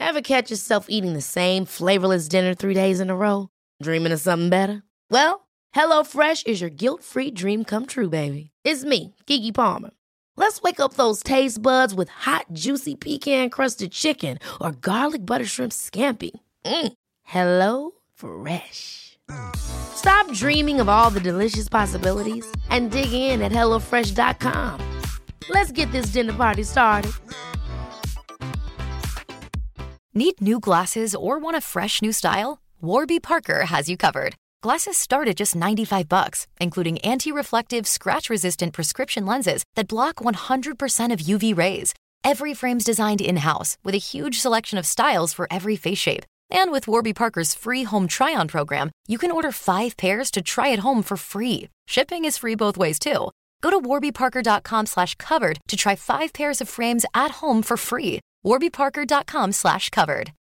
Ever catch yourself eating the same flavorless dinner 3 days in a row? Dreaming of something better? Well, HelloFresh is your guilt-free dream come true, baby. It's me, Keke Palmer. Let's wake up those taste buds with hot, juicy pecan-crusted chicken or garlic butter shrimp scampi. Hello Fresh. Stop dreaming of all the delicious possibilities and dig in at HelloFresh.com. Let's get this dinner party started. Need new glasses or want a fresh new style? Warby Parker has you covered. Glasses start at just $95, including anti-reflective, scratch-resistant prescription lenses that block 100% of UV rays. Every frame's designed in-house with a huge selection of styles for every face shape. And with Warby Parker's free home try-on program, you can order 5 pairs to try at home for free. Shipping is free both ways, too. Go to warbyparker.com/covered to try 5 pairs of frames at home for free. warbyparker.com/covered.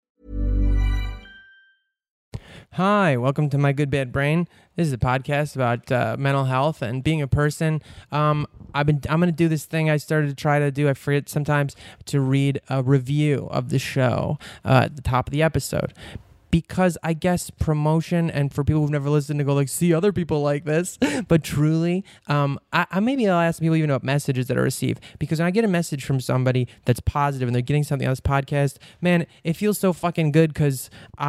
Hi, welcome to My Good Bad Brain. This is a podcast about mental health and being a person. I'm going to do this thing I started to try to do. I forget sometimes to read a review of the show at the top of the episode. Because I guess promotion, and for people who've never listened, to go like, see other people like this. But truly, maybe I'll ask people even about messages that I receive. Because when I get a message from somebody that's positive and they're getting something on this podcast, man, it feels so fucking good because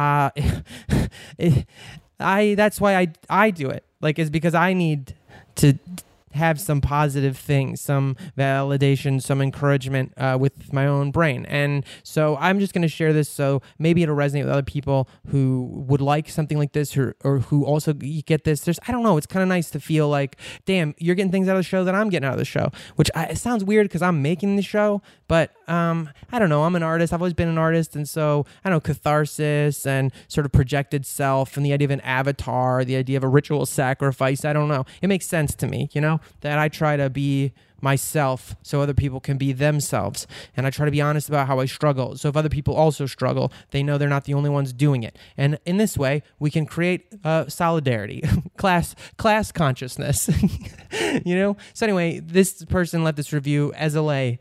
that's why I do it. Like, it's because I need to have some positive things, some validation, some encouragement with my own brain. And so I'm just going to share this so maybe it'll resonate with other people who would like something like this or who also get this. I don't know, it's kind of nice to feel like, damn, you're getting things out of the show that I'm getting out of the show, which it sounds weird because I'm making the show, but I don't know, I'm an artist. I've always been an artist, and so I know catharsis and sort of projected self and the idea of an avatar, the idea of a ritual sacrifice, I don't know. It makes sense to me, you know? That I try to be myself so other people can be themselves. And I try to be honest about how I struggle. So if other people also struggle, they know they're not the only ones doing it. And in this way, we can create solidarity, class consciousness, you know? So anyway, this person left this review as a lay.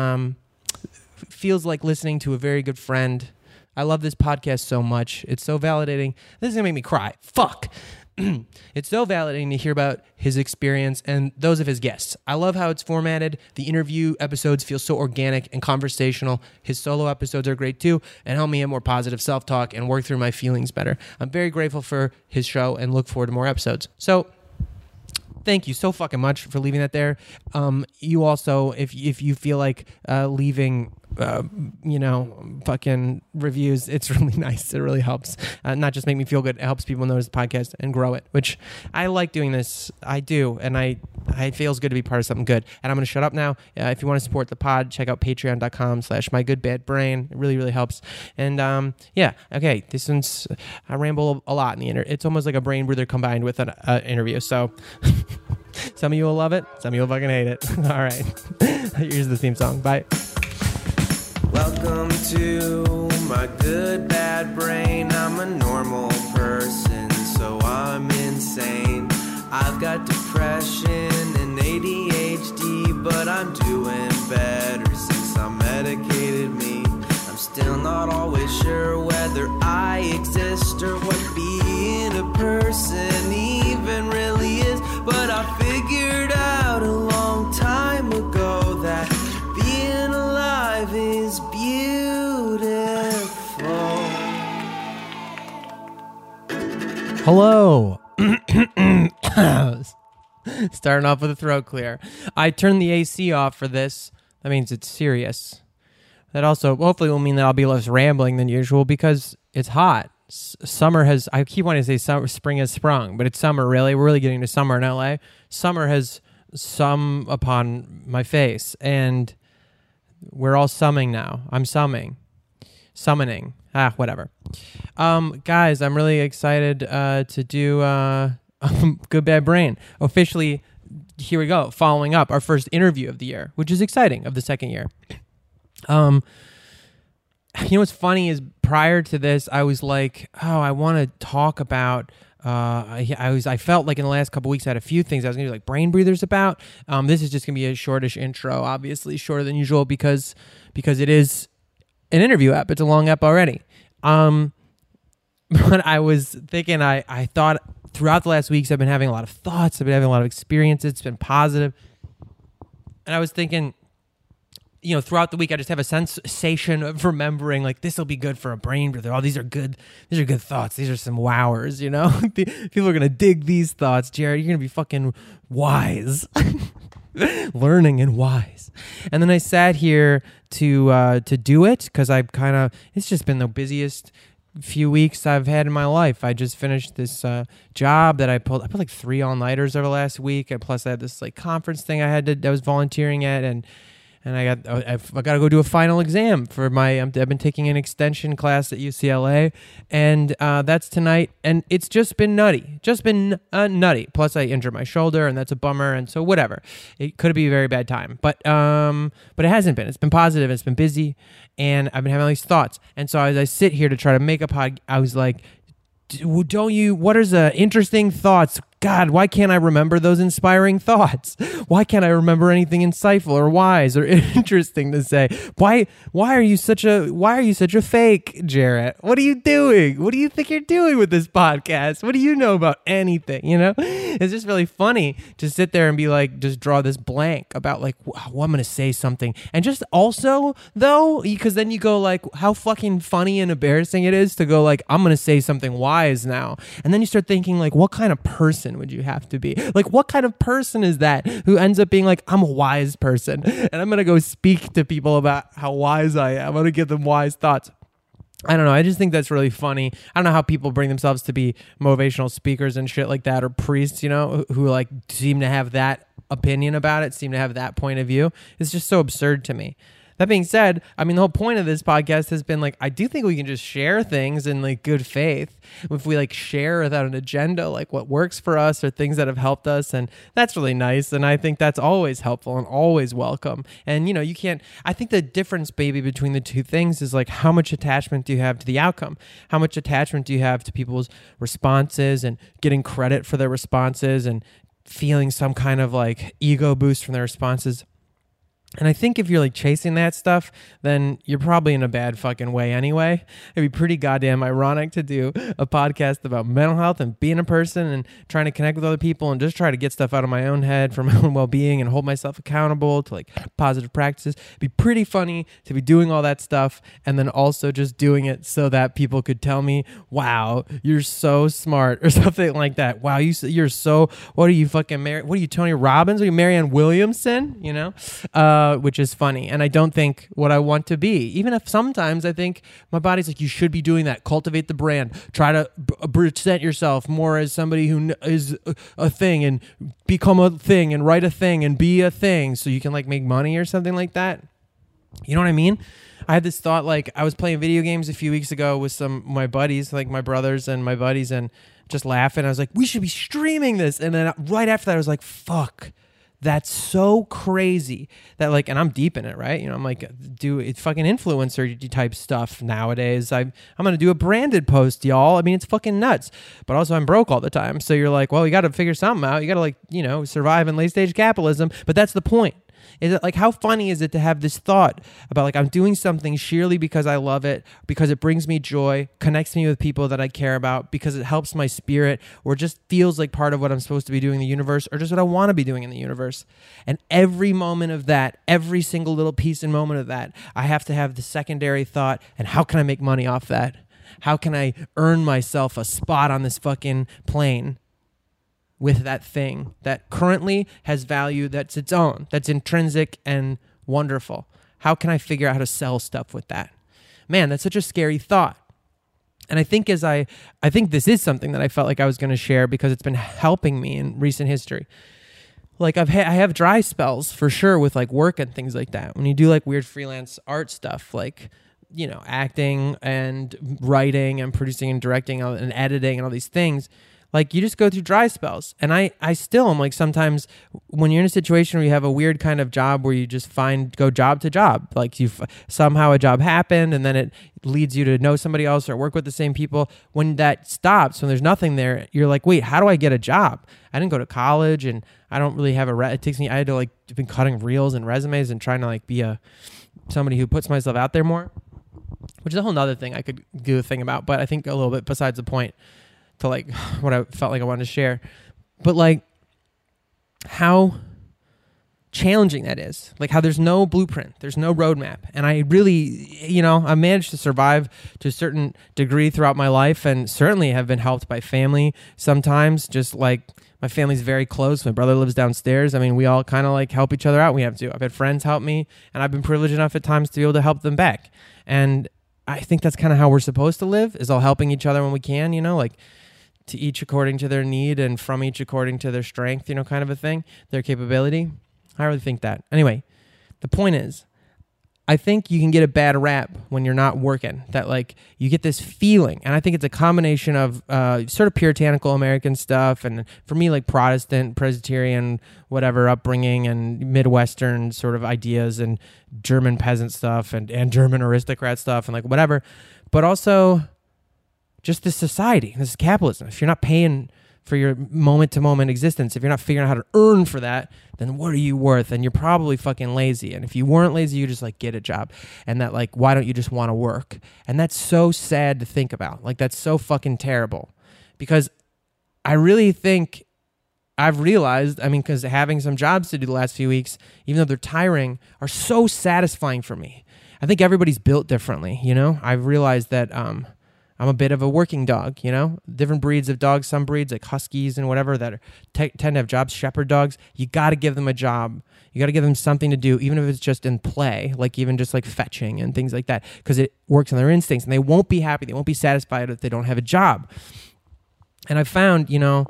Feels like listening to a very good friend. I love this podcast so much. It's so validating. This is going to make me cry. Fuck. It's so validating to hear about his experience and those of his guests. I love how it's formatted. The interview episodes feel so organic and conversational. His solo episodes are great too and help me have more positive self-talk and work through my feelings better. I'm very grateful for his show and look forward to more episodes. So thank you so fucking much for leaving that there. You also, if you feel like leaving, fucking reviews, it's really nice. It really helps. Not just make me feel good. It helps people notice the podcast and grow it, which I like doing this. I do. And it feels good to be part of something good. And I'm going to shut up now. If you want to support the pod, check out patreon.com/mygoodbadbrain. It really, really helps. And yeah. Okay. This one's, I ramble a lot in the it's almost like a brain breather combined with an interview. So some of you will love it. Some of you will fucking hate it. All right. Here's the theme song. Bye. Welcome to my good bad brain. I'm a normal person, so I'm insane. I've got depression and ADHD, but I'm doing better since I medicated me. I'm still not always sure whether I exist or what being a person even really is, but I figured out a long time ago that being alive is beautiful. Hello. Starting off with a throat clear. I turned the AC off for this. That means it's serious. That also hopefully will mean that I'll be less rambling than usual because it's hot. Summer has, I keep wanting to say spring has sprung, but it's summer really. We're really getting to summer in LA. Summer has sum upon my face, and we're all summing now. I'm summoning. Whatever. Guys, I'm really excited to do Good Bad Brain. Officially, here we go. Following up our first interview of the year, which is exciting, of the second year. You know what's funny is prior to this, I was like, oh, I want to talk about. I felt like in the last couple weeks I had a few things I was gonna do like brain breathers about. This is just gonna be a shortish intro, obviously shorter than usual because it is an interview app. It's a long app already. But I was thinking, I thought throughout the last weeks, I've been having a lot of thoughts. I've been having a lot of experiences. It's been positive. And I was thinking, throughout the week, I just have a sensation of remembering, like, this will be good for a brain breather. Oh, these are good thoughts. These are some wowers, People are going to dig these thoughts. Jared, you're going to be fucking wise. Learning and wise. And then I sat here to do it because it's just been the busiest few weeks I've had in my life. I just finished this job that I put like 3 all-nighters over the last week, and plus I had this like conference thing I was volunteering at, and I've got to go do a final exam for I've been taking an extension class at UCLA, and that's tonight, and it's just been nutty. Plus I injured my shoulder, and that's a bummer, and so whatever. It could be a very bad time, but it hasn't been. It's been positive, it's been busy, and I've been having all these thoughts. And so as I sit here to try to make a pod, I was like, what are the interesting thoughts? God, why can't I remember those inspiring thoughts? Why can't I remember anything insightful or wise or interesting to say? Why are you such a fake, Jarrett? What are you doing? What do you think you're doing with this podcast? What do you know about anything? It's just really funny to sit there and be like, just draw this blank about like, I'm going to say something. And just also though, because then you go like, how fucking funny and embarrassing it is to go like, I'm going to say something wise now. And then you start thinking like, what kind of person would you have to be? Like, what kind of person is that who ends up being like, I'm a wise person and I'm going to go speak to people about how wise I am. I'm going to give them wise thoughts. I don't know. I just think that's really funny. I don't know how people bring themselves to be motivational speakers and shit like that, or priests, who like seem to have that opinion about it, seem to have that point of view. It's just so absurd to me. That being said, I mean, the whole point of this podcast has been like, I do think we can just share things in like good faith. If we like share without an agenda, like what works for us or things that have helped us. And that's really nice. And I think that's always helpful and always welcome. And, I think the difference, baby, between the two things is like, how much attachment do you have to the outcome? How much attachment do you have to people's responses and getting credit for their responses and feeling some kind of like ego boost from their responses? And I think if you're like chasing that stuff, then you're probably in a bad fucking way anyway. It'd be pretty goddamn ironic to do a podcast about mental health and being a person and trying to connect with other people and just try to get stuff out of my own head for my own well-being and hold myself accountable to like positive practices. It'd be pretty funny to be doing all that stuff and then also just doing it so that people could tell me, wow, you're so smart or something like that. Wow, you're so, what are you fucking, what are you, Tony Robbins? Are you Marianne Williamson? Which is funny. And I don't think what I want to be, even if sometimes I think my body's like, you should be doing that. Cultivate the brand. Try to present yourself more as somebody who is a thing and become a thing and write a thing and be a thing so you can like make money or something like that. You know what I mean? I had this thought, like I was playing video games a few weeks ago with some of my buddies, like my brothers and my buddies, and just laughing. I was like, we should be streaming this. And then right after that, I was like, fuck. That's so crazy that like, and I'm deep in it, right? I'm like, it's fucking influencer type stuff nowadays. I'm going to do a branded post, y'all. I mean, it's fucking nuts, but also I'm broke all the time. So you're like, well, you got to figure something out. You got to like, survive in late stage capitalism, but that's the point. Is it like, how funny is it to have this thought about like, I'm doing something sheerly because I love it, because it brings me joy, connects me with people that I care about, because it helps my spirit, or just feels like part of what I'm supposed to be doing in the universe, or just what I want to be doing in the universe. And every moment of that, every single little piece and moment of that, I have to have the secondary thought, and how can I make money off that? How can I earn myself a spot on this fucking plane with that thing that currently has value that's its own, that's intrinsic and wonderful? How can I figure out how to sell stuff with that? Man, that's such a scary thought. And I think I think this is something that I felt like I was going to share because it's been helping me in recent history. Like I have dry spells for sure with like work and things like that. When you do like weird freelance art stuff, like, acting and writing and producing and directing and editing and all these things, like you just go through dry spells. And I still am like, sometimes when you're in a situation where you have a weird kind of job where you just go job to job, like somehow a job happened and then it leads you to know somebody else or work with the same people. When that stops, when there's nothing there, you're like, wait, how do I get a job? I didn't go to college and I don't really have it takes me, I had to like been cutting reels and resumes and trying to like be somebody who puts myself out there more. which is a whole nother thing I could do a thing about, but I think a little bit besides the point to like what I felt like I wanted to share. But like how challenging that is, like how there's no blueprint, there's no roadmap. And I really, I managed to survive to a certain degree throughout my life, and certainly have been helped by family sometimes. Just like my family's very close. My brother lives downstairs. I mean, we all kind of like help each other out. We have to. I've had friends help me, and I've been privileged enough at times to be able to help them back. And I think that's kind of how we're supposed to live, is all helping each other when we can, like to each according to their need and from each according to their strength, kind of a thing, their capability. I really think that. Anyway, the point is, I think you can get a bad rap when you're not working, that like you get this feeling. And I think it's a combination of sort of puritanical American stuff. And for me, like Protestant, Presbyterian, whatever upbringing, and Midwestern sort of ideas, and German peasant stuff, and German aristocrat stuff, and like whatever. But also just this society, this is capitalism. If you're not paying for your moment-to-moment existence, if you're not figuring out how to earn for that, then what are you worth? And you're probably fucking lazy. And if you weren't lazy, you just like get a job. And that like, why don't you just want to work? And that's so sad to think about. Like, that's so fucking terrible. Because I really think I've realized, because having some jobs to do the last few weeks, even though they're tiring, are so satisfying for me. I think everybody's built differently, I've realized that I'm a bit of a working dog, different breeds of dogs, some breeds like huskies and whatever that tend to have jobs, shepherd dogs. You got to give them a job. You got to give them something to do, even if it's just in play, like even just like fetching and things like that, because it works on their instincts, and they won't be happy. They won't be satisfied if they don't have a job. And I found,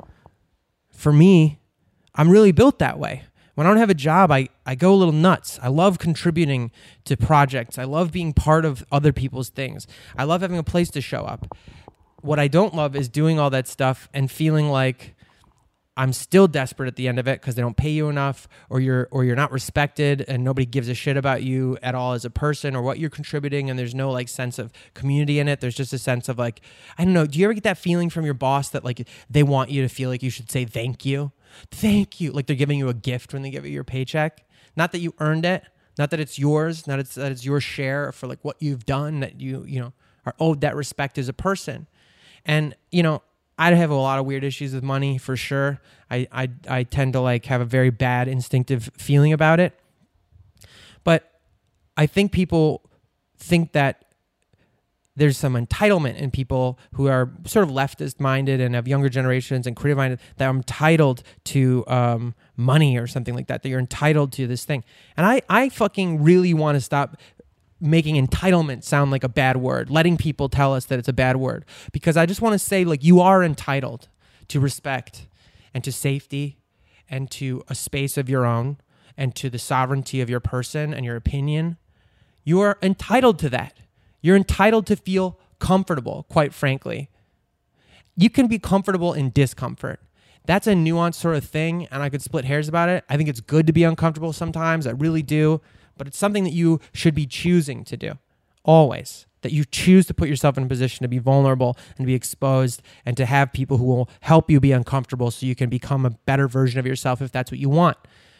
for me, I'm really built that way. When I don't have a job, I go a little nuts. I love contributing to projects. I love being part of other people's things. I love having a place to show up. What I don't love is doing all that stuff and feeling like I'm still desperate at the end of it because they don't pay you enough, or you're not respected, and nobody gives a shit about you at all as a person or what you're contributing, and there's no like sense of community in it. There's just a sense of like, I don't know, do you ever get that feeling from your boss that like they want you to feel like you should say thank you? Thank you. Like they're giving you a gift when they give you your paycheck. Not that you earned it, not that it's yours, not that it's your share for like what you've done, that you are owed that respect as a person. And, I have a lot of weird issues with money for sure. I tend to like have a very bad instinctive feeling about it. But I think people think that there's some entitlement in people who are sort of leftist minded and have younger generations and creative minded, that are entitled to money or something like that you're entitled to this thing. And I fucking really want to stop making entitlement sound like a bad word, letting people tell us that it's a bad word, because I just want to say, like, you are entitled to respect and to safety and to a space of your own and to the sovereignty of your person and your opinion. You are entitled to that. You're entitled to feel comfortable, quite frankly. You can be comfortable in discomfort. That's a nuanced sort of thing, and I could split hairs about it. I think it's good to be uncomfortable sometimes. I really do. But it's something that you should be choosing to do, always. That you choose to put yourself in a position to be vulnerable and be exposed, and to have people who will help you be uncomfortable so you can become a better version of yourself if that's what you want.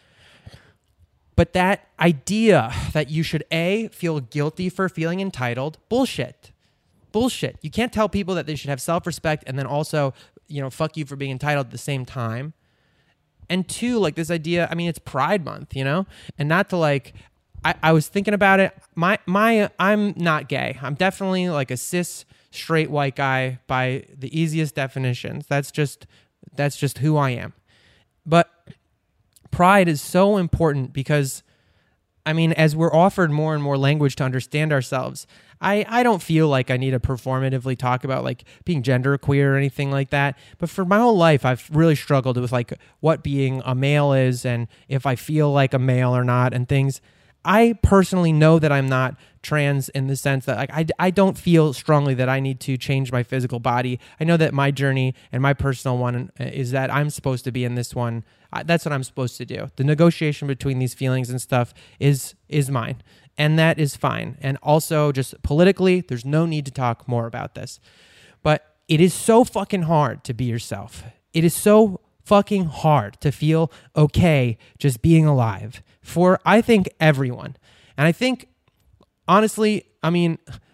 But that idea that you should, A, feel guilty for feeling entitled, bullshit. Bullshit. You can't tell people that they should have self-respect and then also, fuck you for being entitled at the same time. And two, like this idea, it's Pride Month, and not to like, I was thinking about it. I'm not gay. I'm definitely like a cis straight white guy by the easiest definitions. That's just who I am. But pride is so important because, as we're offered more and more language to understand ourselves, I don't feel like I need to performatively talk about like being genderqueer or anything like that. But for my whole life, I've really struggled with like what being a male is and if I feel like a male or not and things. I personally know that I'm not trans in the sense that like I don't feel strongly that I need to change my physical body. I know that my journey and my personal one is that I'm supposed to be in this one. That's what I'm supposed to do. The negotiation between these feelings and stuff is mine. And that is fine. And also just politically, there's no need to talk more about this. But it is so fucking hard to be yourself. It is so fucking hard to feel okay just being alive for, I think, everyone. And I think, honestly,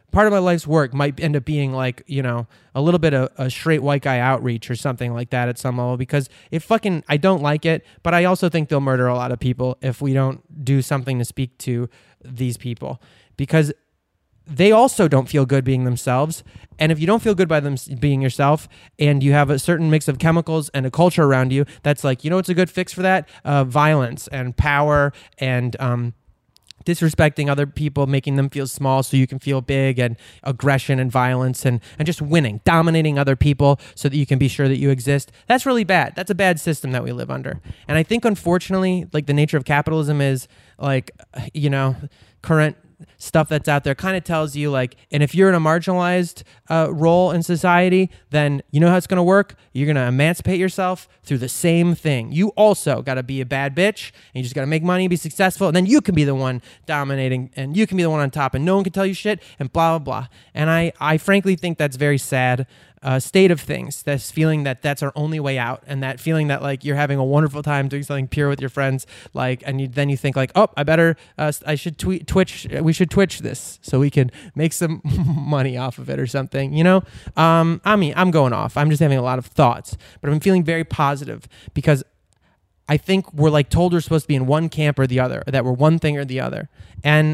part of my life's work might end up being like, you know, a little bit of a straight white guy outreach or something like that at some level, because I don't like it, but I also think they'll murder a lot of people if we don't do something to speak to these people, because they also don't feel good being themselves. And if you don't feel good by them being yourself, and you have a certain mix of chemicals and a culture around you that's like, you know what's a good fix for that? Violence and power and disrespecting other people, making them feel small so you can feel big, and aggression and violence and just winning, dominating other people so that you can be sure that you exist. That's really bad. That's a bad system that we live under. And I think, unfortunately, like, the nature of capitalism is like, you know, current stuff that's out there kind of tells you like, and if you're in a marginalized role in society, then you know how it's going to work. You're going to emancipate yourself through the same thing. You also got to be a bad bitch, and you just got to make money, be successful, and then you can be the one dominating, and you can be the one on top, and no one can tell you shit, and blah, blah, blah. And I frankly think that's very sad state of things, this feeling that that's our only way out, and that feeling that like you're having a wonderful time doing something pure with your friends, like, and then you think like, oh, I should Twitch, we should Twitch this so we can make some money off of it or something, you know? I mean, I'm going off. I'm just having a lot of thoughts, but I'm feeling very positive because I think we're like told we're supposed to be in one camp or the other, or that we're one thing or the other. And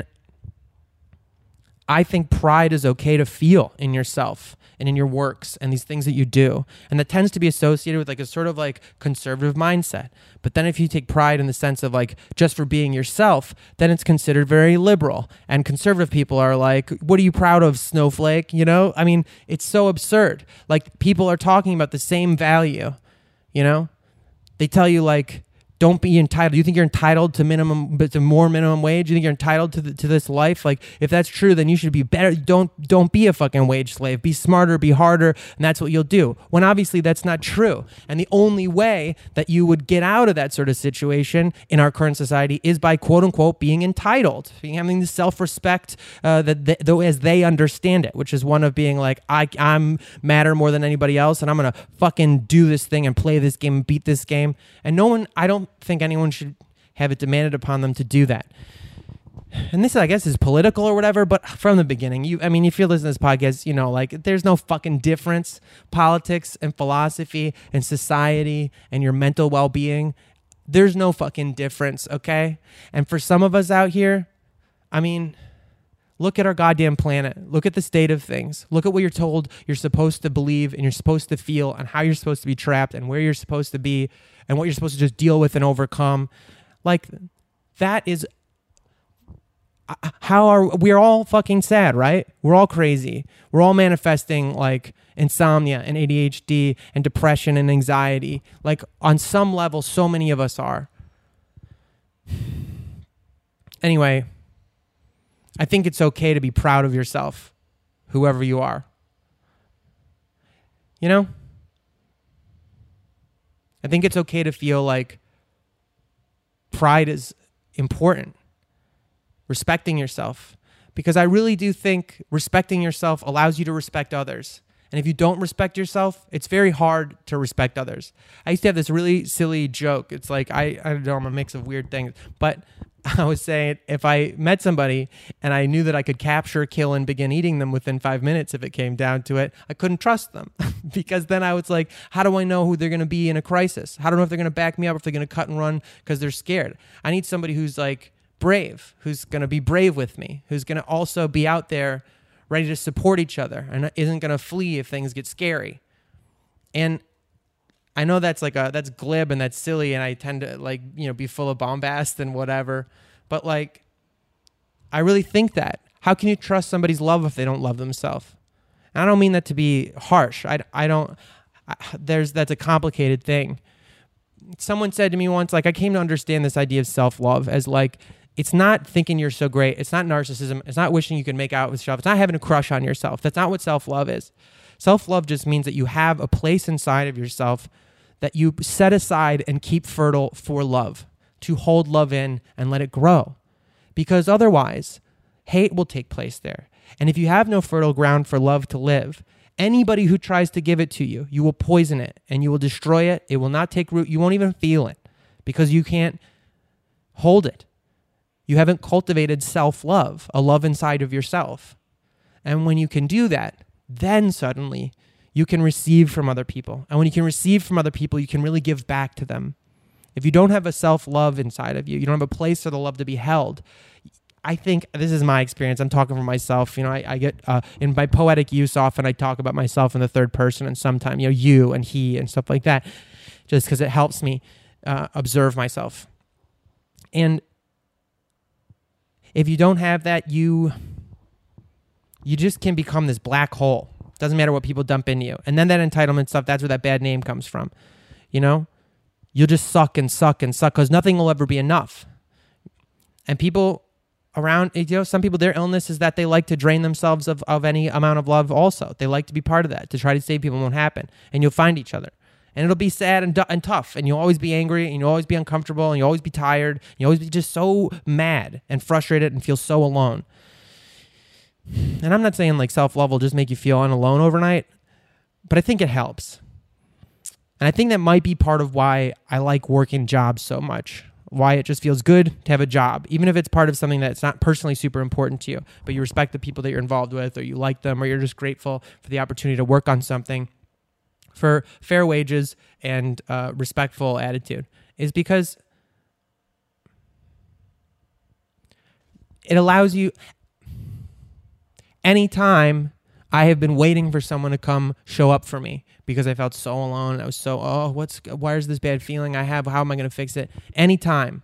I think pride is okay to feel in yourself and in your works and these things that you do. And that tends to be associated with like a sort of like conservative mindset. But then if you take pride in the sense of like just for being yourself, then it's considered very liberal. And conservative people are like, what are you proud of, snowflake? You know, I mean, it's so absurd. Like, people are talking about the same value, you know? They tell you like, don't be entitled. You think you're entitled to more minimum wage? You think you're entitled to this life? Like, if that's true, then you should be better. Don't be a fucking wage slave. Be smarter, be harder, and that's what you'll do. When obviously that's not true. And the only way that you would get out of that sort of situation in our current society is by quote unquote being entitled, having the self-respect as they understand it, which is one of being like, I'm matter more than anybody else, and I'm gonna fucking do this thing and play this game and beat this game. And I don't think anyone should have it demanded upon them to do that. And this, I guess, is political or whatever, but from the beginning, if you're listening to this podcast, you know, like, there's no fucking difference. Politics and philosophy and society and your mental well-being, there's no fucking difference, okay? And for some of us out here, I mean, look at our goddamn planet. Look at the state of things. Look at what you're told you're supposed to believe and you're supposed to feel, and how you're supposed to be trapped and where you're supposed to be and what you're supposed to just deal with and overcome. Like, that is we're all fucking sad, right? We're all crazy. We're all manifesting like insomnia and ADHD and depression and anxiety. Like, on some level, so many of us are. Anyway, I think it's okay to be proud of yourself, whoever you are. You know? I think it's okay to feel like pride is important. Respecting yourself. Because I really do think respecting yourself allows you to respect others. And if you don't respect yourself, it's very hard to respect others. I used to have this really silly joke. It's like, I don't know, I'm a mix of weird things. But I was saying, if I met somebody and I knew that I could capture, kill, and begin eating them within 5 minutes if it came down to it, I couldn't trust them. Because then I was like, how do I know who they're going to be in a crisis? How do I know if they're going to back me up, if they're going to cut and run because they're scared? I need somebody who's like brave, who's going to be brave with me, who's going to also be out there ready to support each other and isn't going to flee if things get scary. And I know that's that's glib and that's silly, and I tend to be full of bombast and whatever, but I really think that. How can you trust somebody's love if they don't love themselves? And I don't mean that to be harsh. That's a complicated thing. Someone said to me once, I came to understand this idea of self-love as it's not thinking you're so great. It's not narcissism. It's not wishing you could make out with yourself. It's not having a crush on yourself. That's not what self-love is. Self-love just means that you have a place inside of yourself that you set aside and keep fertile for love, to hold love in and let it grow. Because otherwise, hate will take place there. And if you have no fertile ground for love to live, anybody who tries to give it to you, you will poison it and you will destroy it. It will not take root. You won't even feel it because you can't hold it. You haven't cultivated self-love, a love inside of yourself. And when you can do that, then suddenly you can receive from other people. And when you can receive from other people, you can really give back to them. If you don't have a self-love inside of you, you don't have a place for the love to be held. I think this is my experience. I'm talking for myself. I get in my poetic use, often I talk about myself in the third person, and sometimes, you and he and stuff like that, just because it helps me observe myself. And if you don't have that, you just can become this black hole. Doesn't matter what people dump into you. And then that entitlement stuff, that's where that bad name comes from. You'll just suck and suck and suck because nothing will ever be enough. And people around, some people, their illness is that they like to drain themselves of any amount of love also. They like to be part of that. To try to save people won't happen. And you'll find each other. And it'll be sad and tough. And you'll always be angry. And you'll always be uncomfortable. And you'll always be tired. And you'll always be just so mad and frustrated and feel so alone. And I'm not saying like self-love will just make you feel unalone overnight. But I think it helps. And I think that might be part of why I like working jobs so much. Why it just feels good to have a job, even if it's part of something that's not personally super important to you, but you respect the people that you're involved with, or you like them, or you're just grateful for the opportunity to work on something for fair wages and respectful attitude, is because it allows you. Anytime I have been waiting for someone to come show up for me because I felt so alone. I was so, why is this bad feeling I have? How am I going to fix it? Anytime.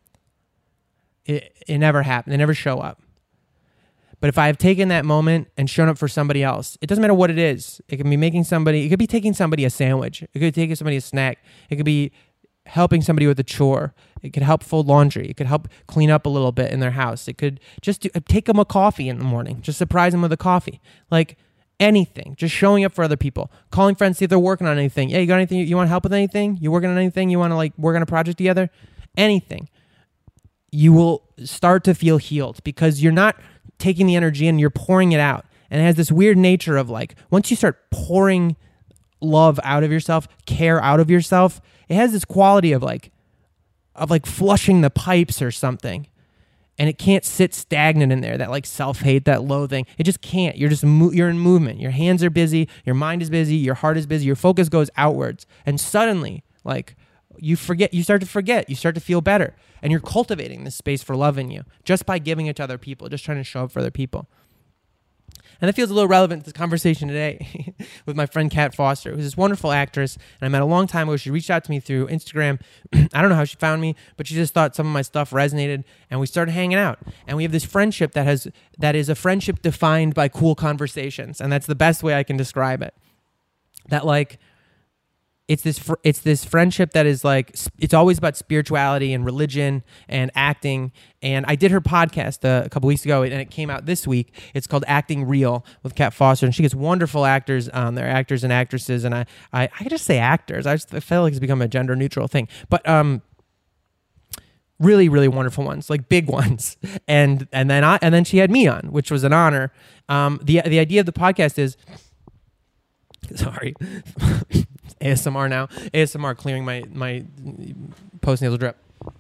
It never happened. They never show up. But if I have taken that moment and shown up for somebody else, it doesn't matter what it is. It could be taking somebody a sandwich. It could be taking somebody a snack. It could be helping somebody with a chore. It could help fold laundry. It could help clean up a little bit in their house. It could just take them a coffee in the morning. Just surprise them with a coffee. Like anything. Just showing up for other people. Calling friends, see if they're working on anything. Hey, you got anything? You want help with anything? You working on anything? You want to work on a project together? Anything. You will start to feel healed because you're not taking the energy and you're pouring it out. And it has this weird nature of once you start pouring love out of yourself, care out of yourself, it has this quality of flushing the pipes or something. And it can't sit stagnant in there, that self-hate, that loathing. It just can't. You're in movement. Your hands are busy. Your mind is busy. Your heart is busy. Your focus goes outwards. And suddenly, you start to forget. You start to feel better. And you're cultivating this space for love in you just by giving it to other people, just trying to show up for other people. And that feels a little relevant to this conversation today with my friend Kat Foster, who's this wonderful actress. And I met a long time ago. She reached out to me through Instagram. I don't know how she found me, but she just thought some of my stuff resonated. And we started hanging out. And we have this friendship that is a friendship defined by cool conversations. And that's the best way I can describe it. That it's this friendship that is it's always about spirituality and religion and acting. And I did her podcast a couple weeks ago, and it came out this week. It's called Acting Real with Kat Foster, and she gets wonderful actors on there, actors and actresses. And I can just say actors. I feel like it's become a gender neutral thing, but really, really wonderful ones, big ones. And then she had me on, which was an honor. The idea of the podcast is, sorry. ASMR now. ASMR clearing my post-nasal drip.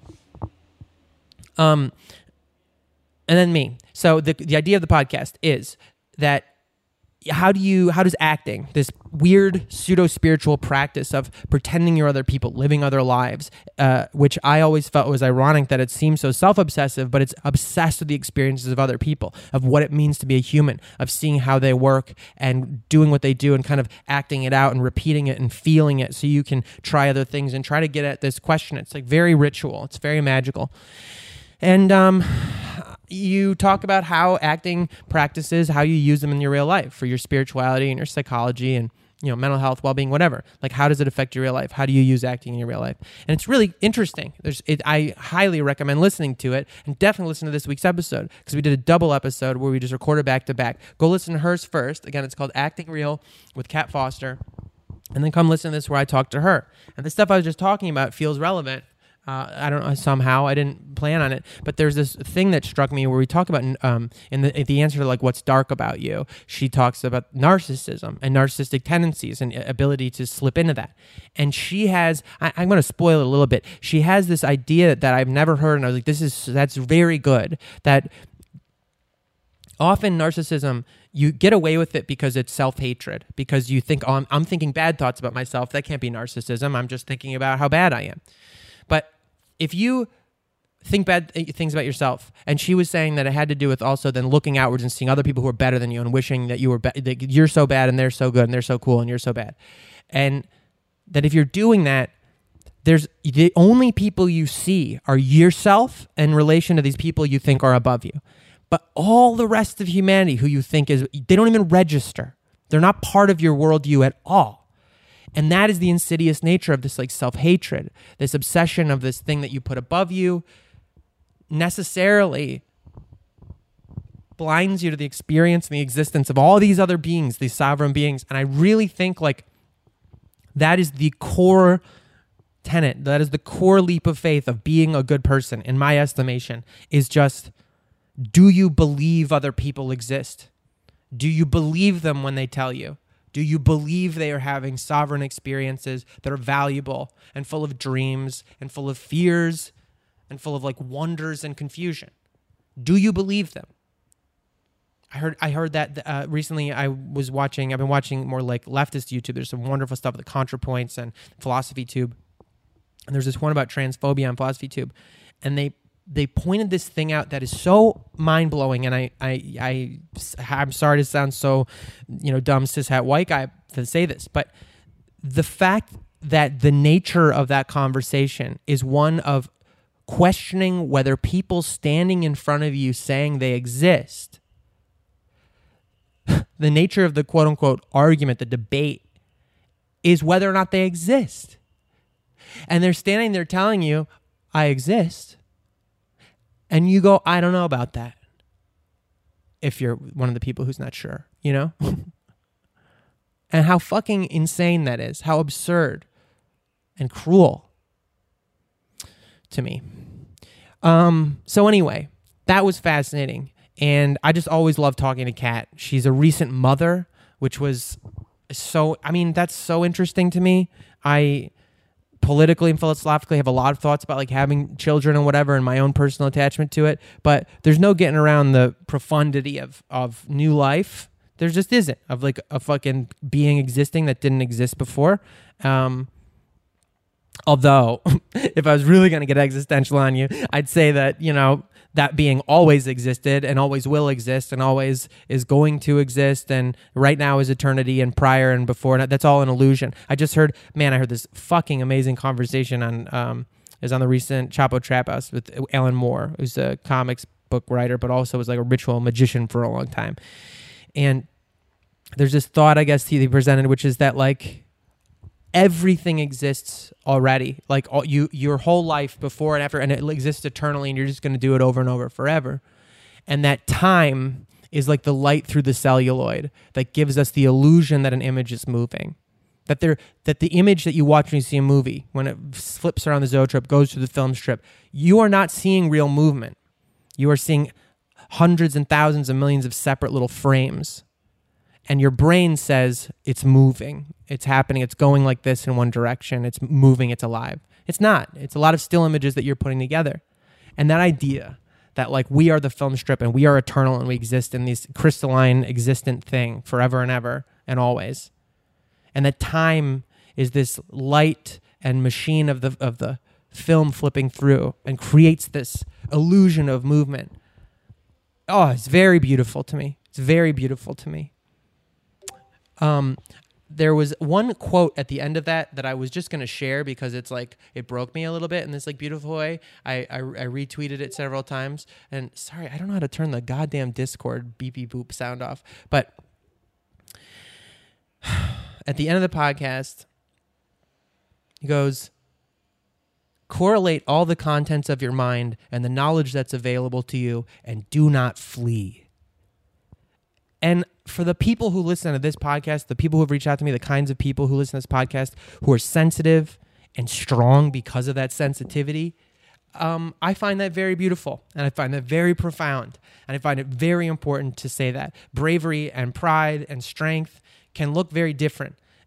And then me. So the idea of the podcast is that how does acting, this weird pseudo-spiritual practice of pretending you're other people, living other lives, which I always felt was ironic that it seems so self-obsessive, but it's obsessed with the experiences of other people, of what it means to be a human, of seeing how they work and doing what they do and kind of acting it out and repeating it and feeling it so you can try other things and try to get at this question. It's very ritual. It's very magical. And you talk about how acting practices, how you use them in your real life for your spirituality and your psychology and mental health, well-being, whatever. How does it affect your real life? How do you use acting in your real life? And it's really interesting. I highly recommend listening to it, and definitely listen to this week's episode because we did a double episode where we just recorded back to back. Go listen to hers first. Again, it's called Acting Real with Kat Foster, and then come listen to this where I talk to her. And the stuff I was just talking about feels relevant. I don't know, somehow I didn't plan on it, but there's this thing that struck me where we talk about in the answer to what's dark about you. She talks about narcissism and narcissistic tendencies and ability to slip into that. And she has, I'm going to spoil it a little bit. She has this idea that I've never heard, and I was like, that's very good. That often narcissism You get away with it because it's self-hatred, because you think, oh, I'm thinking bad thoughts about myself. That can't be narcissism. I'm just thinking about how bad I am. But if you think bad things about yourself, and she was saying that it had to do with also then looking outwards and seeing other people who are better than you and wishing that you were that you're so bad and they're so good and they're so cool and you're so bad. And that if you're doing that, there's the only people you see are yourself in relation to these people you think are above you. But all the rest of humanity who you think they don't even register. They're not part of your worldview at all. And that is the insidious nature of this like self-hatred, this obsession of this thing that you put above you necessarily blinds you to the experience and the existence of all these other beings, these sovereign beings. And I really think like that is the core tenet, that is the core leap of faith of being a good person, in my estimation, is just, do you believe other people exist? Do you believe them when they tell you? Do you believe they are having sovereign experiences that are valuable and full of dreams and full of fears and full of like wonders and confusion? Do you believe them? I heard that recently. I've been watching more like leftist YouTube. There's some wonderful stuff with the ContraPoints and Philosophy Tube. And there's this one about transphobia on Philosophy Tube. And they pointed this thing out that is so mind-blowing. And I'm sorry to sound so, dumb cishet white guy to say this, but the fact that the nature of that conversation is one of questioning whether people standing in front of you saying they exist, the nature of the quote-unquote argument, the debate, is whether or not they exist. And they're standing there telling you, I exist. And you go, I don't know about that. If you're one of the people who's not sure, And how fucking insane that is. How absurd and cruel to me. So anyway, that was fascinating. And I just always love talking to Kat. She's a recent mother, which was that's so interesting to me. I politically and philosophically have a lot of thoughts about like having children and whatever and my own personal attachment to it. But there's no getting around the profundity of new life. There just isn't, of like a fucking being existing that didn't exist before. Although, if I was really going to get existential on you, I'd say that, that being always existed and always will exist and always is going to exist, and right now is eternity and prior and before. And that's all an illusion. I heard this fucking amazing conversation on the recent Chapo Trap House with Alan Moore, who's a comics book writer, but also was like a ritual magician for a long time. And there's this thought, I guess, he presented, which is that like everything exists already, like your whole life before and after, and it exists eternally, and you're just going to do it over and over forever. And that time is like the light through the celluloid that gives us the illusion that an image is moving. That the image that you watch when you see a movie, when it flips around the zoetrope, goes through the film strip, you are not seeing real movement. You are seeing hundreds and thousands of millions of separate little frames. And your brain says it's moving, it's happening, it's going like this in one direction, it's moving, it's alive. It's not. It's a lot of still images that you're putting together. And that idea that like we are the film strip and we are eternal and we exist in this crystalline existent thing forever and ever and always. And that time is this light and machine of the film flipping through and creates this illusion of movement. Oh, it's very beautiful to me. It's very beautiful to me. There was one quote at the end of that I was just going to share because it's like, it broke me a little bit in this like beautiful way. I retweeted it several times, and sorry, I don't know how to turn the goddamn Discord beep beep boop sound off. But at the end of the podcast, he goes, correlate all the contents of your mind and the knowledge that's available to you, and do not flee. And for the people who listen to this podcast, the people who have reached out to me, the kinds of people who listen to this podcast who are sensitive and strong because of that sensitivity, I find that very beautiful, and I find that very profound, and I find it very important to say that bravery and pride and strength can look very different.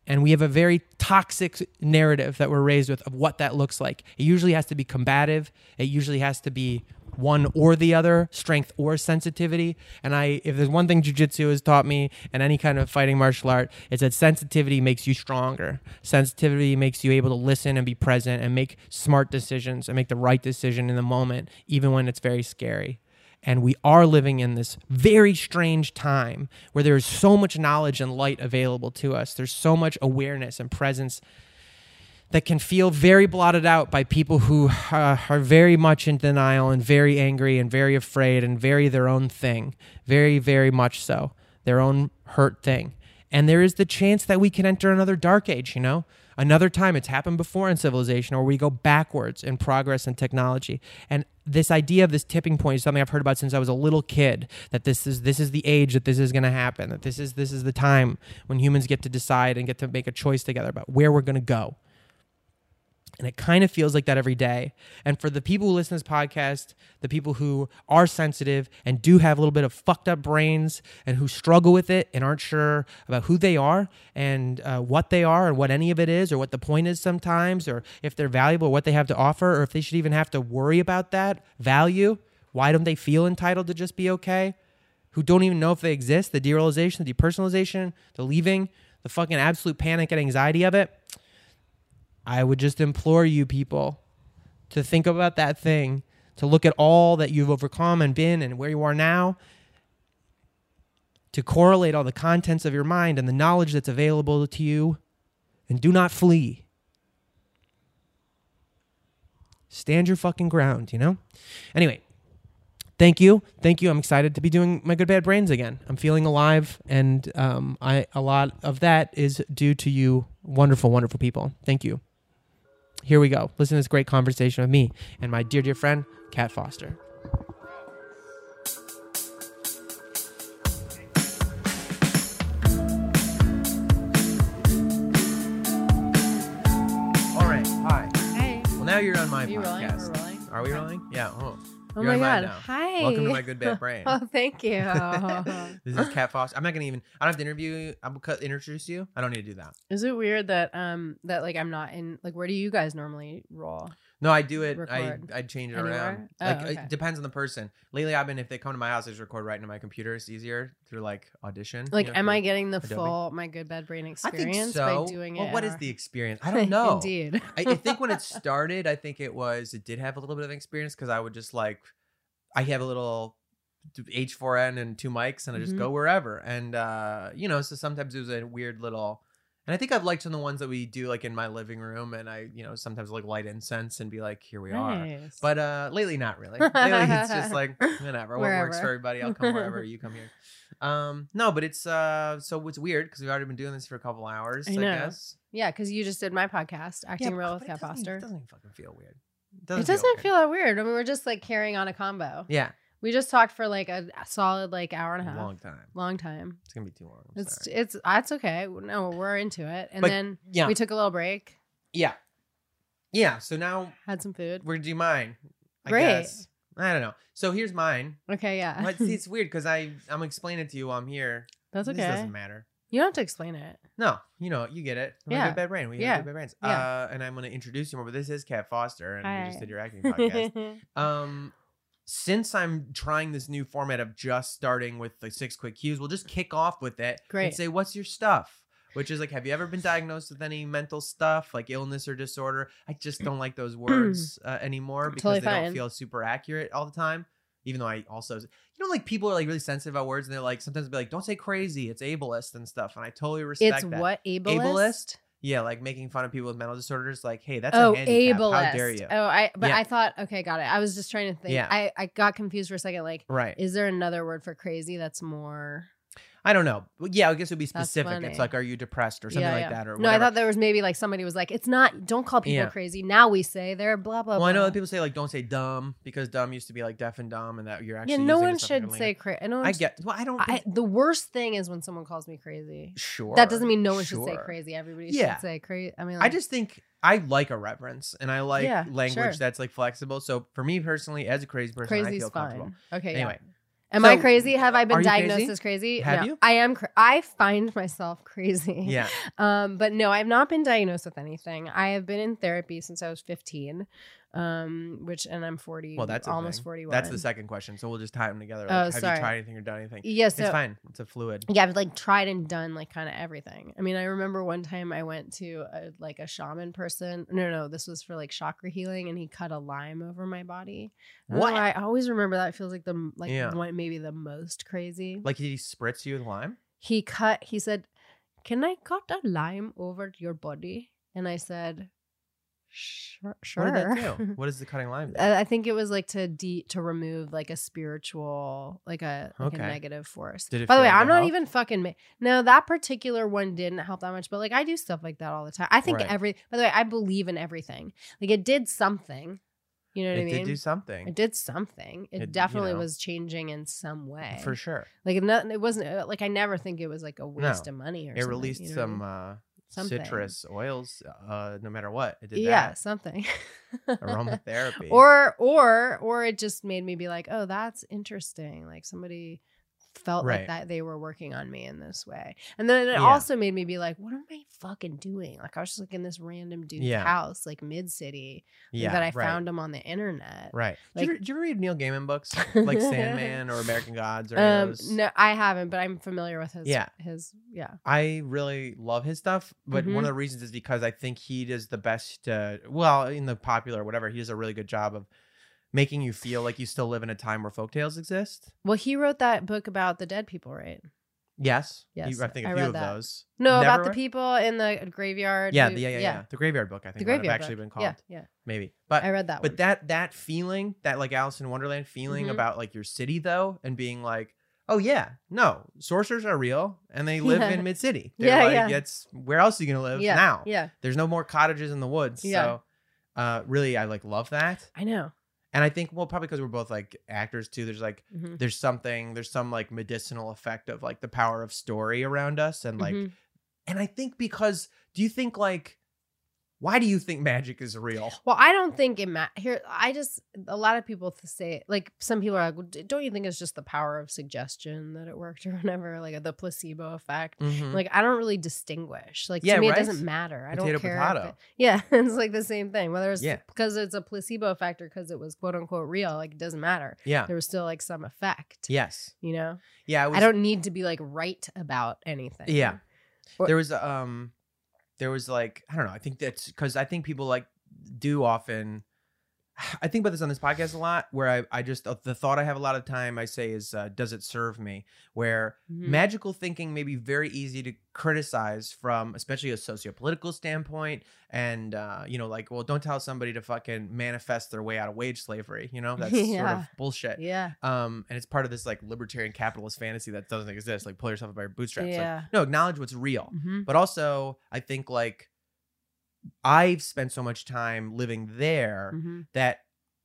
And we have a very toxic narrative that we're raised with of what that looks like. It usually has to be combative. It usually has to be one or the other, strength or sensitivity. And if there's one thing jiu-jitsu has taught me and any kind of fighting martial art, it's that sensitivity makes you stronger. Sensitivity makes you able to listen and be present and make smart decisions and make the right decision in the moment, even when it's very scary. And we are living in this very strange time where there's so much knowledge and light available to us. There's so much awareness and presence that can feel very blotted out by people who are very much in denial and very angry and very afraid and very their own thing. Very, very much so. Their own hurt thing. And there is the chance that we can enter another dark age, Another time. It's happened before in civilization where we go backwards in progress and technology. And this idea of this tipping point is something I've heard about since I was a little kid, that this is the age that this is going to happen, that this is the time when humans get to decide and get to make a choice together about where we're going to go. And it kind of feels like that every day. And for the people who listen to this podcast, the people who are sensitive and do have a little bit of fucked up brains and who struggle with it and aren't sure about who they are and what they are and what any of it is or what the point is sometimes, or if they're valuable or what they have to offer, or if they should even have to worry about that value. Why don't they feel entitled to just be okay? Who don't even know if they exist, the derealization, the depersonalization, the leaving, the fucking absolute panic and anxiety of it. I would just implore you people to think about that thing, to look at all that you've overcome and been and where you are now, to correlate all the contents of your mind and the knowledge that's available to you, and do not flee. Stand your fucking ground, Anyway, thank you. I'm excited to be doing my Good Bad Brains again. I'm feeling alive, and a lot of that is due to you wonderful, wonderful people. Thank you. Here we go. Listen to this great conversation with me and my dear, dear friend, Kat Foster. All right. Hi. Hey. Well, now you're on my Are podcast. Rolling? We're rolling? Are we rolling? Yeah. Oh You're my on mine God. now. Hi. Welcome to my Good Bad Brain. Oh, thank you. This is Kat Foster. I'm not gonna even. I don't have to interview you. I'm gonna introduce you. I don't need to do that. Is it weird that that like I'm not in where do you guys normally roll? No, I do it. Record I change it anywhere? around. Oh, Like okay. it depends on the person. Lately, if they come to my house, I just record right into my computer. It's easier through like Audition. Like, am I getting the Adobe? full my Good Bad Brain I experience think so. by doing Well, it? what is the experience? I don't know. Indeed. I think when it started, I think it did have a little bit of experience because I would just I have a little H4n and 2 mics and I just go wherever. And, so sometimes it was a weird little, and I think I've liked some of the ones that we do like in my living room. And I, sometimes light incense and be like, here we are. Nice. But lately, not really. Lately, it's just like, whatever. What works Wherever. for everybody. I'll come wherever. You come here. No, but it's, so it's weird because we've already been doing this for a couple hours, I know. guess. Yeah, because you just did my podcast, Acting Yeah, Real but with it Kat Foster. It doesn't even fucking feel weird. It doesn't weird. feel that weird. I mean, we're just like carrying on a combo. Yeah. We just talked for like a solid hour and a half. Long time. Long time. It's gonna be too long. That's okay. No, we're into it. And But, then yeah. we took a little break, Yeah. So now had some food. we're gonna do mine. I Great. guess. I don't know. So here's mine. Okay, yeah. But see, it's weird because I'm explaining it to you while I'm here. That's okay. This doesn't matter. You don't have to explain it. No, you get it. I'm Yeah. a Good Bad Brain. We Yeah. have Good Bad Brains. Yeah. And I'm gonna introduce you more. But this is Kat Foster, and we just Hi. did your acting podcast. Since I'm trying this new format of just starting with the 6 quick cues, we'll just kick off with it and Great. say, what's your stuff? Which is like, have you ever been diagnosed with any mental stuff like illness or disorder? I just don't like those words anymore because Totally they fine. don't feel super accurate all the time. Even though I also, like people are like really sensitive about words and they're like, sometimes be like, don't say crazy. It's ableist and stuff. And I totally respect It's that. what, ableist? Yeah, like making fun of people with mental disorders. Like, hey, that's Oh, a handicap. ableist. How dare you? Oh, Yeah. I thought, okay, got it. I was just trying to think. Yeah. I got confused for a second. Like, Right. is there another word for crazy that's more? I don't know. Yeah, I guess it would be That's specific. funny. It's like, are you depressed or something like that? Or No, I whatever. thought there was maybe like somebody was like, it's not, don't call people Yeah. crazy. Now we say they're blah, blah, Well, blah. I know that people say like don't say dumb because dumb used to be like deaf and dumb, and that you're actually Yeah, no using one it something should differently. say crazy. No I get. Well, I don't. the worst thing is when someone calls me crazy. Sure. That doesn't mean no one should say Sure. crazy. Everybody Yeah. should say crazy. I mean, I just think I like a reverence and I like Yeah, language sure. that's like flexible. So for me personally, as a crazy person, I crazy's feel comfortable. fine. Okay. Anyway, Am I crazy? Have I are been you diagnosed crazy? as crazy? Have No. you? I am. I find myself crazy. Yeah. But no, I've not been diagnosed with anything. I have been in therapy since I was 15. And I'm 40. Well, that's almost thing. 41. That's the second question. So we'll just tie them together. Oh, Have sorry. you tried anything or done anything? Yeah, so it's fine. It's a fluid. yeah, I've like tried and done like kind of everything. I mean, I remember one time I went to a shaman person. No, this was for like chakra healing, and he cut a lime over my body. I don't know What? why, I always remember that. It feels like Yeah. one, maybe the most crazy. Like, did he spritz you with lime? He said, "Can I cut a lime over your body?" And I said, Sure. What did that do? What is the cutting lime do? I think it was like to remove like a spiritual, like a Okay. negative force. Did it By the way, feel like I'm it not helped? even fucking. No, that particular one didn't help that much. But like I do stuff like that all the time. I think Right. By the way, I believe in everything. Like it did something. You know what I It mean? did do something. It did something. It you definitely know. was changing in some way. For sure. Like it wasn't like I never think it was like a waste of money or It something. released you know what I mean? some Something. citrus oils. No matter what, it did Yeah, that. something. Aromatherapy. or it just made me be like, oh, that's interesting. Like somebody felt Right. like that they were working on me in this way. And then it Yeah. also made me be like, what am I fucking doing? Like I was just like in this random dude's Yeah. house, like mid city, yeah, that I right. found him on the internet. Right. Like- did you ever read Neil Gaiman books like Sandman or American Gods or any of those? No, I haven't, but I'm familiar with his. Yeah. Yeah. I really love his stuff, but Mhm. one of the reasons is because I think he does the best. Well, in the popular whatever, he does a really good job of making you feel like you still live in a time where folktales exist. Well, he wrote that book about the dead people, right? Yes. Yes, I think a I few read of that. those. No, about the Neverwhere? people in the graveyard. Yeah, who- yeah. The Graveyard Book, I think. The might have graveyard actually book. been called. Yeah. Maybe. But I read that one. But that feeling, that like Alice in Wonderland feeling Mhm. about like your city though, and being like, oh yeah, no, sorcerers are real and they live Yeah. in mid city. Yeah, like, yeah. It's where else are you gonna live Yeah. now? Yeah. There's no more cottages in the woods. Yeah. So really I like love that. I know. And I think, well, probably because we're both like actors too, there's like Mhm. there's some like medicinal effect of like the power of story around us. And like Mhm. and I think because why do you think magic is real? Well, I don't think it here. A lot of people say, like, some people are like, well, don't you think it's just the power of suggestion that it worked or whatever, like the placebo effect? Mhm. Like, I don't really distinguish. Like, Yeah, to me, right? it doesn't matter. I Potato, don't care. potato. Yeah, it's like the same thing. Whether it's Yeah. because it's a placebo effect or because it was quote unquote real, like, it doesn't matter. Yeah. There was still like some effect. Yes. You know, Yeah. I don't need to be like right about anything. Yeah. Or- There was like, I don't know. I think that's because I think people like do often. I think about this on this podcast a lot, where I just the thought I have a lot of time I say is, does it serve me? Where Mhm. magical thinking may be very easy to criticize from, especially a sociopolitical standpoint, and like, well, don't tell somebody to fucking manifest their way out of wage slavery. You know, that's sort Yeah. of bullshit. Yeah. And it's part of this like libertarian capitalist fantasy that doesn't exist. Like, pull yourself up by your bootstraps. Yeah. Like, no, acknowledge what's real. Mhm. But also, I think like I've spent so much time living there Mhm. that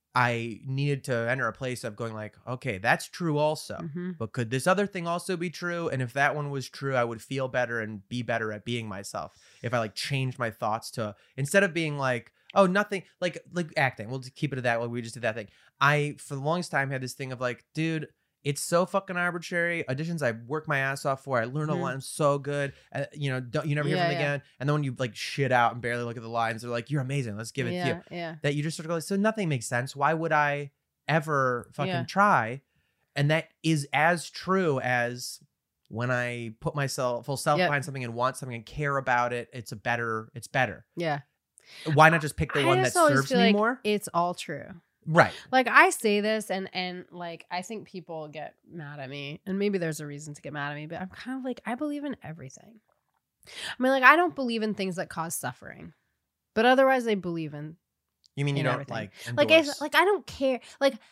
I needed to enter a place of going like, okay, that's true also. Mhm. But could this other thing also be true? And if that one was true, I would feel better and be better at being myself. If I like changed my thoughts to, instead of being like, oh, nothing, like acting, we'll just keep it at that. Like we just did that thing. I, for the longest time, had this thing of like, dude, it's so fucking arbitrary. Auditions I work my ass off for. I learn a lot. I'm so good. You never hear from Yeah, them yeah. again. And then when you like shit out and barely look at the lines, they're like, you're amazing. Let's give it to you. Yeah. That you just sort of go like, so nothing makes sense. Why would I ever fucking Yeah. try? And that is as true as when I put myself full self Yep. behind something and want something and care about it. It's better. Yeah. Why not just pick the I one that just always serves feel me like more? It's all true. Right. Like I say this and like I think people get mad at me and maybe there's a reason to get mad at me, but I'm kind of like I believe in everything. I mean, like I don't believe in things that cause suffering. But otherwise I believe in You mean you in don't everything. like endorse? I don't care.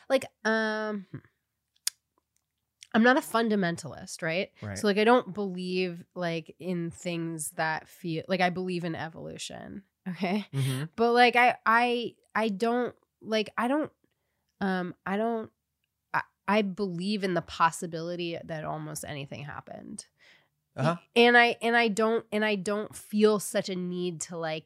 I'm not a fundamentalist, right? Right. So like I don't believe like in things that feel like I believe in evolution. Okay. Mhm. But like I believe in the possibility that almost anything happened. Uh-huh. And I don't feel such a need to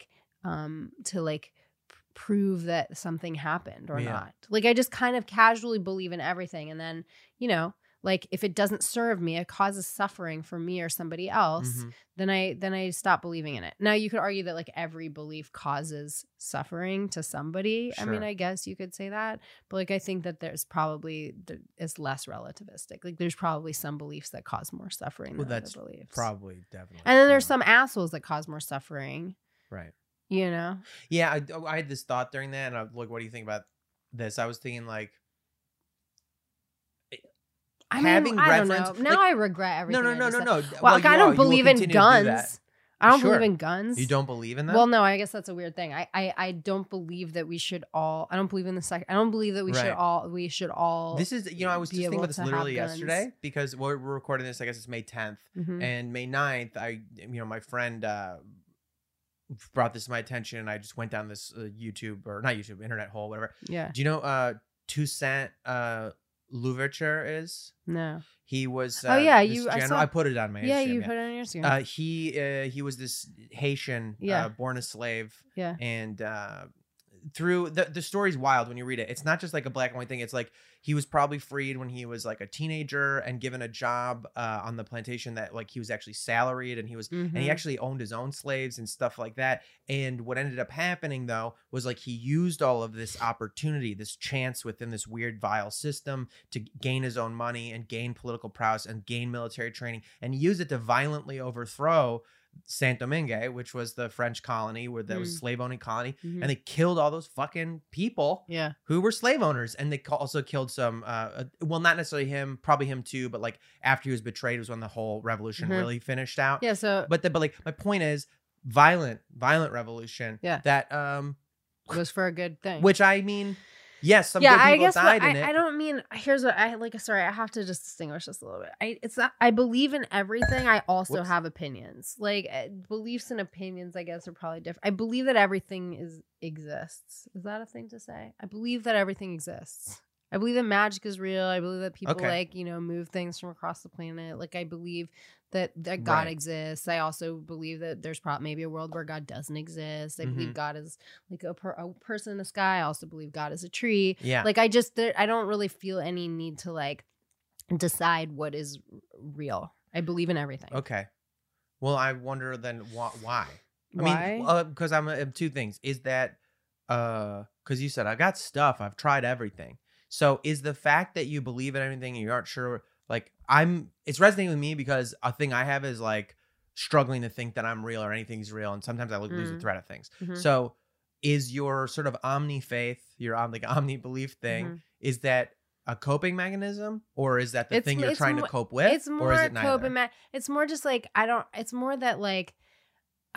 prove that something happened or Yeah. not. Like I just kind of casually believe in everything. And then, like if it doesn't serve me, it causes suffering for me or somebody else, then I stop believing in it. Now you could argue that like every belief causes suffering to somebody. Sure. I mean, I guess you could say that, but like I think that it's less relativistic. Like there's probably some beliefs that cause more suffering than that's other beliefs. probably definitely. And then there's some assholes that cause more suffering. Right. You know? Yeah, I had this thought during that, and I'm like, what do you think about this? I was thinking like, I don't know. Now I regret everything. No. Well, Well, like, I don't believe in guns. I don't believe in guns. You don't believe in them? Well, no, I guess that's a weird thing. I don't believe that we should all. I don't believe in the I don't believe that we should all. This is, I was just thinking about this literally yesterday because we're recording this. I guess it's May 10th and May 9th. My friend brought this to my attention, and I just went down this internet hole, whatever. Yeah. Do you know Toussaint Louverture is? No. He was I put it on my Instagram. Yeah, you put it on your Instagram. He was this Haitian born a slave. Yeah. And through the story's wild when you read it. It's not just like a black and white thing. It's like he was probably freed when he was like a teenager and given a job on the plantation that like he was actually salaried, and and he actually owned his own slaves and stuff like that. And what ended up happening though was like he used all of this opportunity, this chance within this weird vile system to gain his own money and gain political prowess and gain military training, and he used it to violently overthrow Saint-Domingue, which was the French colony that was slave-owning colony, and they killed all those fucking people who were slave owners, and they also killed some, not necessarily him, probably him too, but like after he was betrayed was when the whole revolution really finished out. Yeah. So, but like my point is, violent revolution. Yeah. That was for a good thing. Which I mean. Yes, some good people died in it. I don't mean. Here's what I like. Sorry, I have to just distinguish this a little bit. I believe in everything. I also have opinions. Like beliefs and opinions, I guess, are probably different. I believe that everything exists. Is that a thing to say? I believe that everything exists. I believe that magic is real. I believe that people move things from across the planet. Like I believe that God exists. I also believe that there's probably maybe a world where God doesn't exist. I believe God is like a person in the sky. I also believe God is a tree. Yeah. Like I don't really feel any need to like decide what is real. I believe in everything. Okay. Well, I wonder then why? Why? I mean, because I'm two things. Is that because you said I got stuff. I've tried everything. So is the fact that you believe in everything and you aren't sure, like it's resonating with me because a thing I have is like struggling to think that I'm real or anything's real. And sometimes I lose the thread of things. So is your sort of omni-faith, your omni-belief thing, is that a coping mechanism, or is that the thing you're trying to cope with? It's more or is it coping. It's more just like, it's more that like, do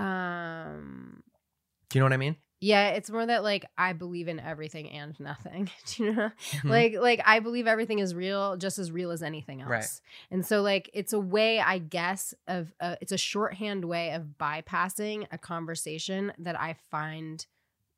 you know what I mean? Yeah, it's more that like I believe in everything and nothing. Do you know? Like I believe everything is real, just as real as anything else. Right. And so like it's a way, I guess, of it's a shorthand way of bypassing a conversation that I find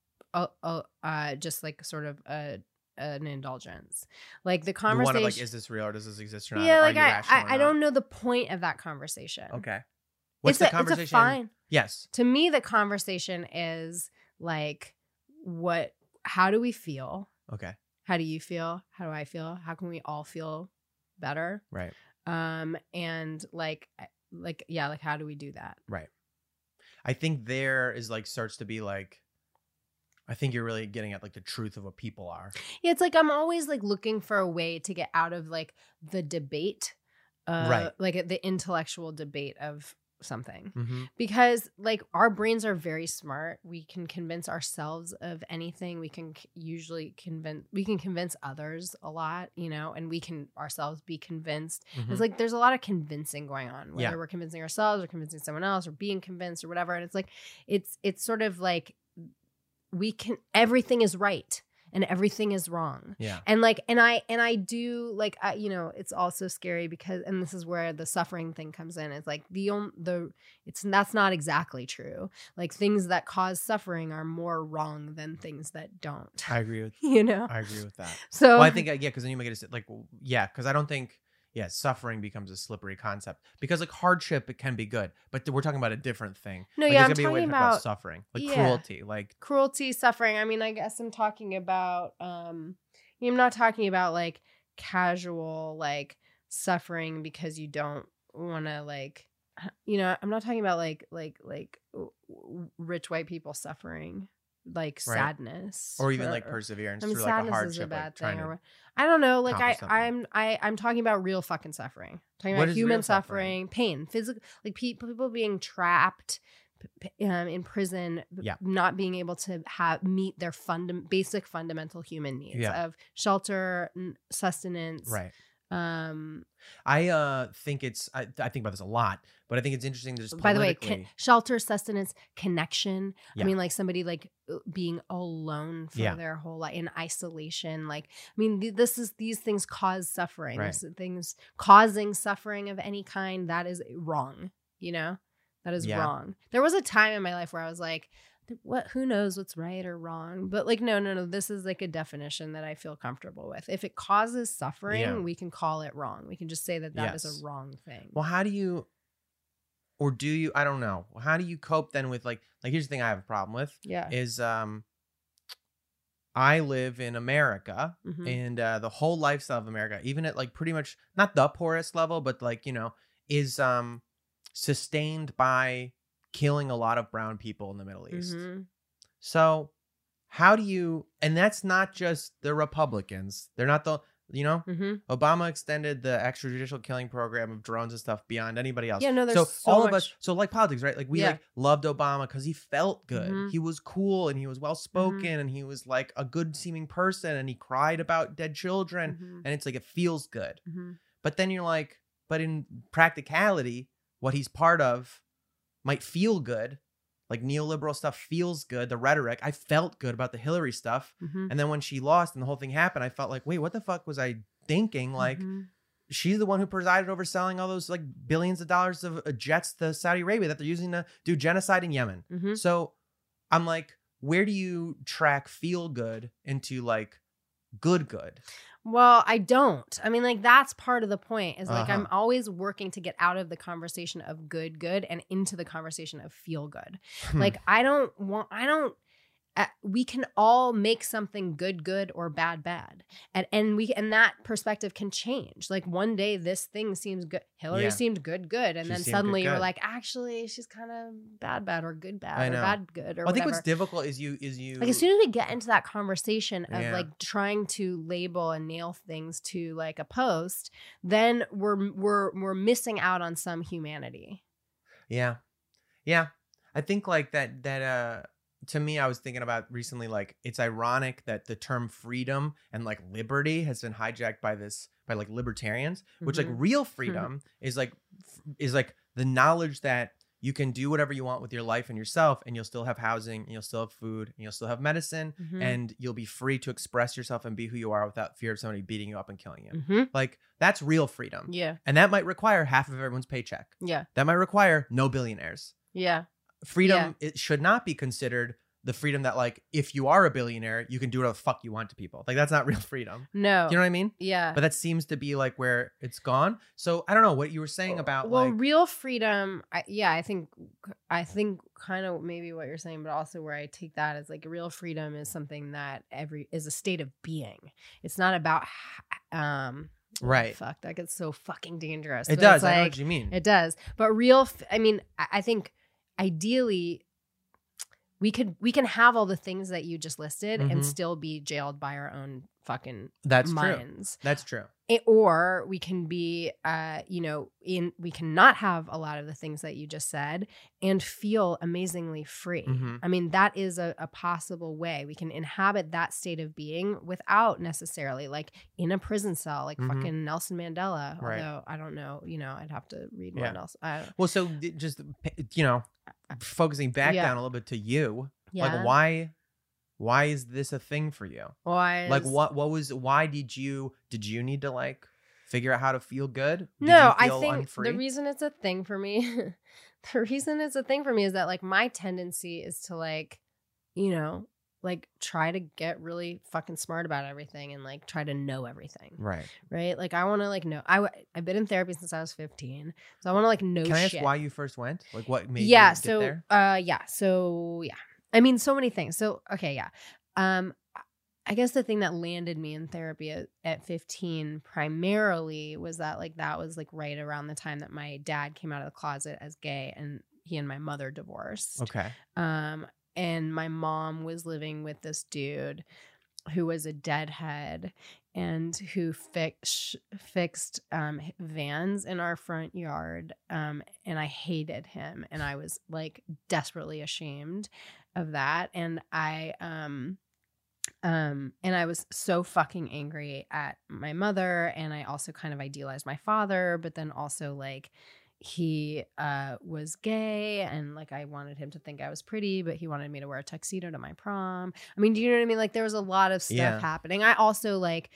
just like sort of an indulgence. Like the conversation. You want to like, is this real or does this exist or not? Yeah, like I don't know the point of that conversation. Okay. What's the conversation? It's fine. Yes. To me, the conversation is like, how do we feel? Okay. How do you feel? How do I feel? How can we all feel better? Right. And like, how do we do that? Right. I think there is like, starts to be like, I think you're really getting at like the truth of what people are. Yeah. It's like, I'm always like looking for a way to get out of like the debate, like the intellectual debate of something, because like our brains are very smart. We can convince ourselves of anything. We can usually convince others a lot, and we can ourselves be convinced. It's like there's a lot of convincing going on, whether we're convincing ourselves or convincing someone else or being convinced or whatever. And it's like it's sort of like everything is right and everything is wrong. Yeah. And like, and I do like, it's also scary because, and this is where the suffering thing comes in. It's like that's not exactly true. Like things that cause suffering are more wrong than things that don't. I agree with, I agree with that. So well, I think, because then you make it like, because I don't think, suffering becomes a slippery concept because like hardship, it can be good, but we're talking about a different thing. No, like, I'm gonna be a way to talking talk about suffering, like cruelty, suffering. I mean, I guess I'm talking about, I'm not talking about like casual, like suffering because you don't want to like, you know, I'm not talking about like rich white people suffering like Right. sadness Or even like perseverance I mean, through like a sadness hardship, is a bad like trying thing. to. Or I don't know. Like accomplish something. I'm talking about real fucking suffering. Talking What about is human real suffering? pain, physical, like people being trapped in prison, Yeah. not being able to meet their basic fundamental human needs Yeah. of shelter, sustenance. Right. Um. I think it's. I think about this a lot, but I think it's interesting to just By the way, politically. shelter, sustenance, connection. Yeah. I mean, like somebody like being alone for Yeah. their whole life in isolation. Like, I mean, these things cause suffering. Right. Things causing suffering of any kind. That is wrong. You know, that is Yeah. wrong. There was a time in my life where I was like, what? Who knows what's right or wrong? But like, no. This is like a definition that I feel comfortable with. If it causes suffering, Yeah. we can call it wrong. We can just say that is Yes. a wrong thing. Well, how do you, or do you? I don't know. How do you cope then with like here's the thing I have a problem with Yeah. is I live in America Mhm. and the whole lifestyle of America, even at like pretty much not the poorest level, but like is sustained by killing a lot of brown people in the Middle East. Mhm. So how do you, and that's not just the Republicans. They're not the, Mhm. Obama extended the extrajudicial killing program of drones and stuff beyond anybody else. Yeah, no, there's so all much. of us, so like politics, right? Like we Yeah. like loved Obama because he felt good. Mhm. He was cool and he was well spoken and he was like a good seeming person and he cried about dead children. Mhm. And it's like, it feels good. Mhm. But then you're like, but in practicality, what he's part of might feel good. Like neoliberal stuff feels good. The rhetoric, I felt good about the Hillary stuff. Mhm. And then when she lost and the whole thing happened, I felt like, wait, what the fuck was I thinking? Like, Mhm. she's the one who presided over selling all those like billions of dollars of jets to Saudi Arabia that they're using to do genocide in Yemen. Mhm. So I'm like, where do you track feel good into like good? Well, I don't. I mean, like that's part of the point. Is like I'm Uh-huh. always working to get out of the conversation of good, and into the conversation of feel good. Hmm. Like we can all make something good or bad, and that perspective can change. Like one day this thing seems good. Hillary Yeah. seemed good, and She then seemed suddenly you're good. like, actually, she's kind of bad or good I or know. bad good or I think whatever. what's difficult is you Like as soon as we get into that conversation of Yeah. like trying to label and nail things to like a post, then we're missing out on some humanity. Yeah. I think like that to me, I was thinking about recently, like it's ironic that the term freedom and like liberty has been hijacked by like libertarians, which like Mhm. real freedom is like the knowledge that you can do whatever you want with your life and yourself, and you'll still have housing, and you'll still have food, and you'll still have medicine, Mhm. and you'll be free to express yourself and be who you are without fear of somebody beating you up and killing you. Mhm. Like that's real freedom. Yeah. And that might require half of everyone's paycheck. Yeah. That might require no billionaires. Yeah. Freedom, it should not be considered the freedom that like if you are a billionaire you can do whatever the fuck you want to people. Like that's not real freedom. No. You know what I mean? Yeah. But that seems to be like where it's gone. So I don't know what you were saying about well, like real freedom. I think kind of maybe what you're saying, but also where I take that as like real freedom is something that is a state of being. It's not about right. Fuck, that gets so fucking dangerous. It But does. it's I know like- what you mean. It does. But I mean, I think ideally we can have all the things that you just listed Mhm. and still be jailed by our own fucking That's true. minds. That's true. Or we can be we can not have a lot of the things that you just said and feel amazingly free. Mhm. I mean, that is a possible way. We can inhabit that state of being without necessarily like in a prison cell, like Mhm. fucking Nelson Mandela. Right. Although I don't know, I'd have to read more Yeah. Nelson. Well, so just focusing back Yeah. down a little bit to you. Yeah. Like why is this a thing for you? Why? Like why did you need to like figure out how to feel good? Did No, you I feel think unfree? the reason it's a thing for me, is that like my tendency is to like, like try to get really fucking smart about everything and like try to know everything. Right. Right. Like I want to like know. I've been in therapy since I was 15, so I want to like know. Can I ask shit. why you first went? Like what made you Yeah. get So there? So yeah. I mean, so many things. So okay. Yeah. I guess the thing that landed me in therapy at 15 primarily was that like that was like right around the time that my dad came out of the closet as gay and he and my mother divorced. Okay. And my mom was living with this dude who was a deadhead and who fixed vans in our front yard. And I hated him and I was like desperately ashamed of that. And I was so fucking angry at my mother, and I also kind of idealized my father, but then also like he was gay and like I wanted him to think I was pretty, but he wanted me to wear a tuxedo to my prom. I mean, do you know what I mean? Like there was a lot of stuff happening. I also like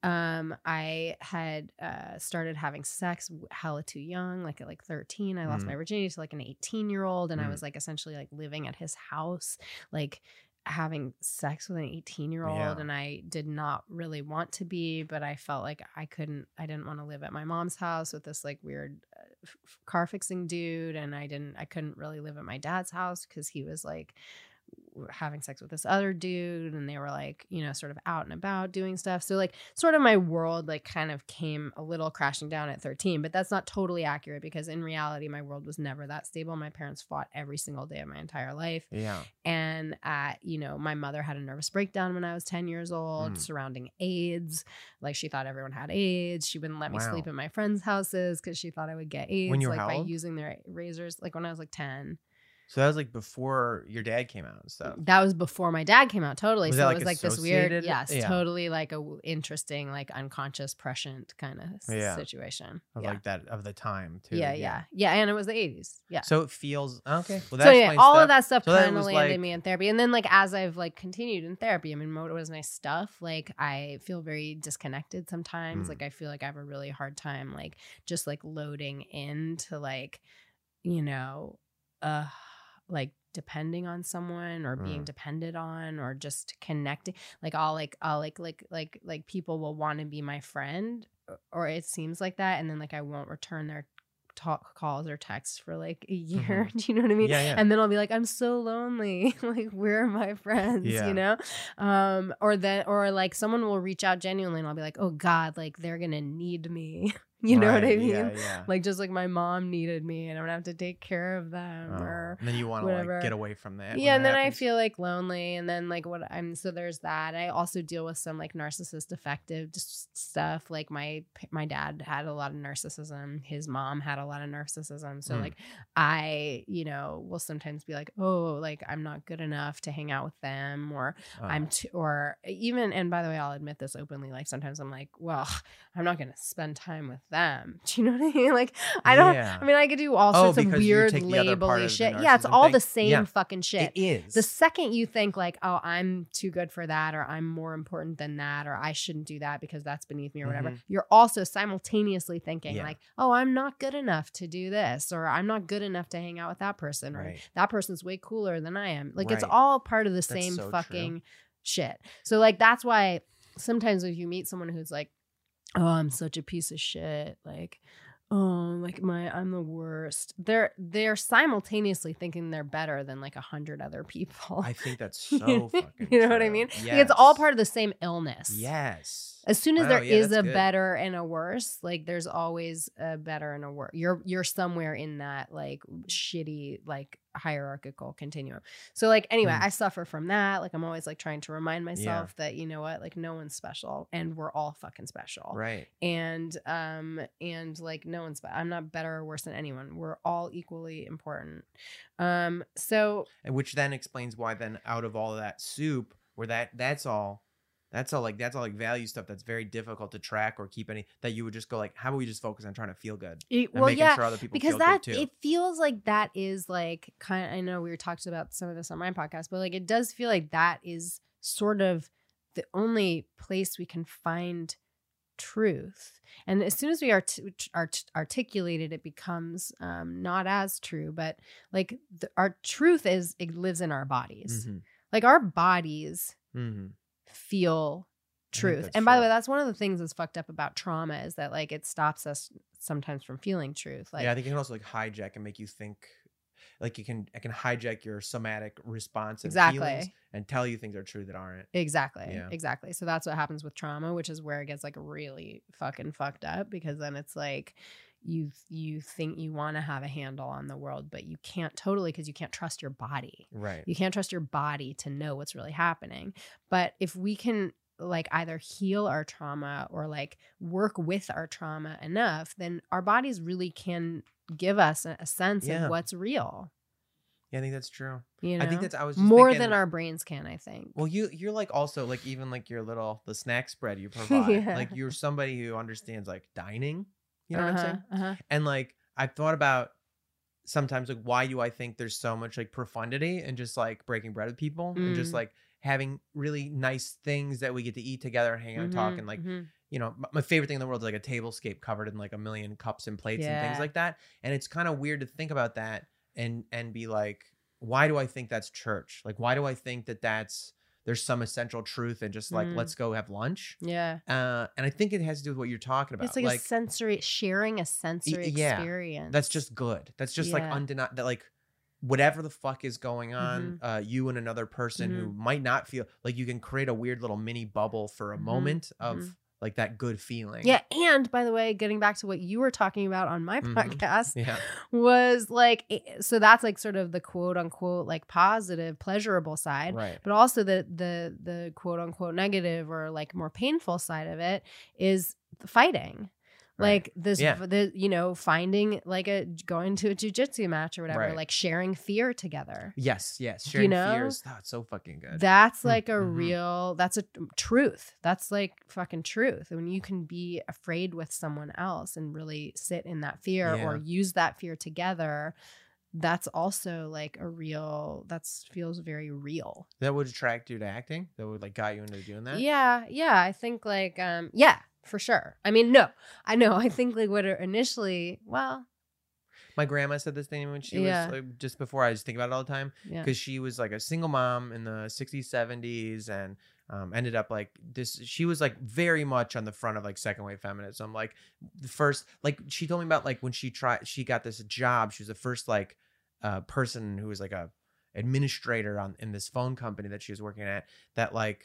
I had started having sex hella too young, like at like 13. I lost my virginity to like an 18-year-old, and I was like essentially like living at his house, like having sex with an 18-year-old, and I did not really want to be, but I felt like I didn't want to live at my mom's house with this like weird car fixing dude, and I couldn't really live at my dad's house because he was like having sex with this other dude, and they were like, you know, sort of out and about doing stuff. So like sort of my world like kind of came a little crashing down at 13, but that's not totally accurate because in reality my world was never that stable. My parents fought every single day of my entire life. Yeah. And you know, my mother had a nervous breakdown when I was 10 years old surrounding AIDS. Like she thought everyone had AIDS. She wouldn't let me sleep in my friends' houses because she thought I would get AIDS. When you were like by using their razors, like when I was like 10. So that was like before your dad came out and stuff. That was before my dad came out, totally. Was so that it was like this weird, totally like a interesting, like unconscious prescient kind of situation. Of like that of the time too. Yeah. And it was the 80s. Yeah. So it feels okay. Well, so anyway, all of that stuff kind of landed me in therapy. And then like as I've like continued in therapy, I mean, what was nice stuff. Like I feel very disconnected sometimes. Like I feel like I have a really hard time like just like loading into like, you know, like depending on someone or being depended on or just connecting. Like I'll people will want to be my friend or it seems like that. And then like I won't return their calls or texts for like a year. Do you know what I mean? Yeah. And then I'll be like, I'm so lonely. Like, where are my friends? You know? Or like someone will reach out genuinely and I'll be like, oh God, like they're going to need me. You know what I mean? Yeah. Like just like my mom needed me and I'm gonna have to take care of them or and then you want to like get away from that. Yeah, and then I feel like lonely and then like so there's that. I also deal with some like narcissist affective stuff. Like my dad had a lot of narcissism. His mom had a lot of narcissism. So like I, you know, will sometimes be like, oh, like I'm not good enough to hang out with them or or even, and by the way, I'll admit this openly, like sometimes I'm like, well, I'm not gonna spend time with them. Do you know what I mean? Like I don't I mean I could do all sorts of weird labely shit. Yeah, it's all the same fucking shit. It is. The second you think like, oh, I'm too good for that or I'm more important than that or I shouldn't do that because that's beneath me or whatever, you're also simultaneously thinking like, oh, I'm not good enough to do this or I'm not good enough to hang out with that person or that person's way cooler than I am. Like it's all part of the same fucking shit. So like that's why sometimes if you meet someone who's like, oh, I'm such a piece of shit. Like, oh, like I'm the worst. They're simultaneously thinking they're better than like 100 other people. I think that's so fucking You know what I mean? Yes. Like it's all part of the same illness. Yes. As soon as there is a better and a worse, like there's always a better and a worse. You're somewhere in that like shitty like hierarchical continuum. So like anyway, I suffer from that. Like I'm always like trying to remind myself that you know what, like no one's special and we're all fucking special. Right. And like no one's I'm not better or worse than anyone. We're all equally important. So which then explains why then out of all of that soup where that's all like value stuff that's very difficult to track or keep any that you would just go like, how about we just focus on trying to feel good and making sure other people because feel that good too. It feels like that is like kind of, I know we were talking about some of this on my podcast, but like it does feel like that is sort of the only place we can find truth. And as soon as we articulate it, it becomes not as true, but like our truth it lives in our bodies. Like our bodies feel truth. And by the way, that's one of the things that's fucked up about trauma is that like it stops us sometimes from feeling truth. Like I think it can also like hijack and make you think like it can hijack your somatic response and Exactly. feelings and tell you things are true that aren't. Exactly. Yeah. Exactly. So that's what happens with trauma, which is where it gets like really fucking fucked up, because then it's like you think you want to have a handle on the world, but you can't totally, because you can't trust your body. Right. You can't trust your body to know what's really happening. But if we can like either heal our trauma or like work with our trauma enough, then our bodies really can give us a sense Yeah. of what's real. Yeah, I think that's true. You know, I think I was just more thinking, than our brains can, I think. Well, you're like also like even like the snack spread you provide. Yeah. Like you're somebody who understands like dining. You know what I'm saying? Uh-huh. And like I've thought about sometimes like why do I think there's so much like profundity and just like breaking bread with people and just like having really nice things that we get to eat together and hang out and talk, and like you know, my favorite thing in the world is like a tablescape covered in like a million cups and plates and things Yeah. like that. And it's kind of weird to think about that and be like, why do I think that's church? Like, why do I think that there's some essential truth and just like, let's go have lunch? Yeah. And I think it has to do with what you're talking about. It's like a sharing a sensory yeah, experience. That's just good. That's just like Yeah. undeniable. That like whatever the fuck is going on, you and another person who might not feel like, you can create a weird little mini bubble for a moment of like that good feeling. Yeah. And by the way, getting back to what you were talking about on my podcast Yeah. was like, so that's like sort of the quote unquote like positive, pleasurable side. Right. But also the quote unquote negative or like more painful side of it is the fighting. Like this, you know, finding like going to a jujitsu match or whatever, Right. like sharing fear together. Yes. Sharing know? fears. Oh, it's so fucking good. That's like a real, that's a truth. That's like fucking truth. When you can be afraid with someone else and really sit in that fear or use that fear together, that's also like a real, that feels very real. That would attract you to acting? That would like got you into doing that? Yeah. I think like, yeah, for sure. I mean, no, I know. I think like what initially, well, my grandma said this thing when she was like, just before, I just think about it all the time, because she was like a single mom in the 60s, 70s, and ended up like this. She was like very much on the front of like second wave feminism. Like the first, like she told me about like when she got this job. She was the first like person who was like a administrator in this phone company that she was working at. That like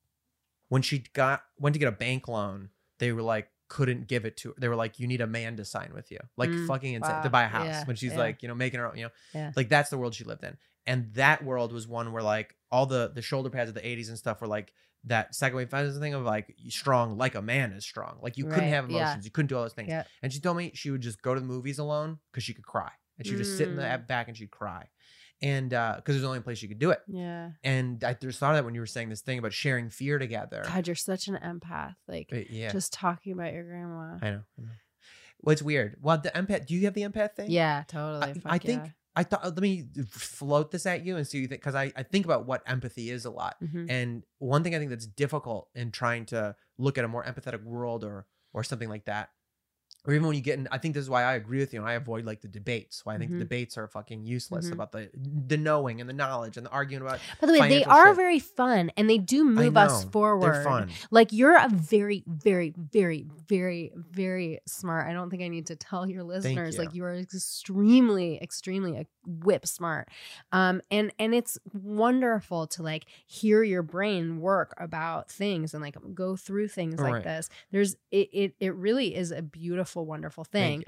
when she went to get a bank loan, they were like, couldn't give it to her. They were like, you need a man to sign with you. Like fucking insane to buy a house when she's like, you know, making her own, you know, like that's the world she lived in. And that world was one where like all the shoulder pads of the 80s and stuff were like that second wave feminism thing of like strong, like a man is strong. Like you couldn't have emotions. You couldn't do all those things. Yeah. And she told me she would just go to the movies alone because she could cry. And she would just sit in the back and she'd cry. And because there's only a place you could do it. Yeah. And I just thought of that when you were saying this thing about sharing fear together. God, you're such an empath. Like just talking about your grandma. I know. Well, it's weird. Well, the empath, do you have the empath thing? Yeah, totally. I think, I thought, let me float this at you and see what you think. Because I think about what empathy is a lot. And one thing I think that's difficult in trying to look at a more empathetic world or something like that, or even when you get in, I think this is why I agree with you and I avoid like the debates. Why I think the debates are fucking useless about the knowing and the knowledge and the arguing about. By the way, they are very fun and they do move us forward. They're fun. Like you're a very, very, very, very, very smart. I don't think I need to tell your listeners. Like you are extremely, extremely whip smart. And it's wonderful to like hear your brain work about things and like go through things like this. There's it really is a beautiful, wonderful thing.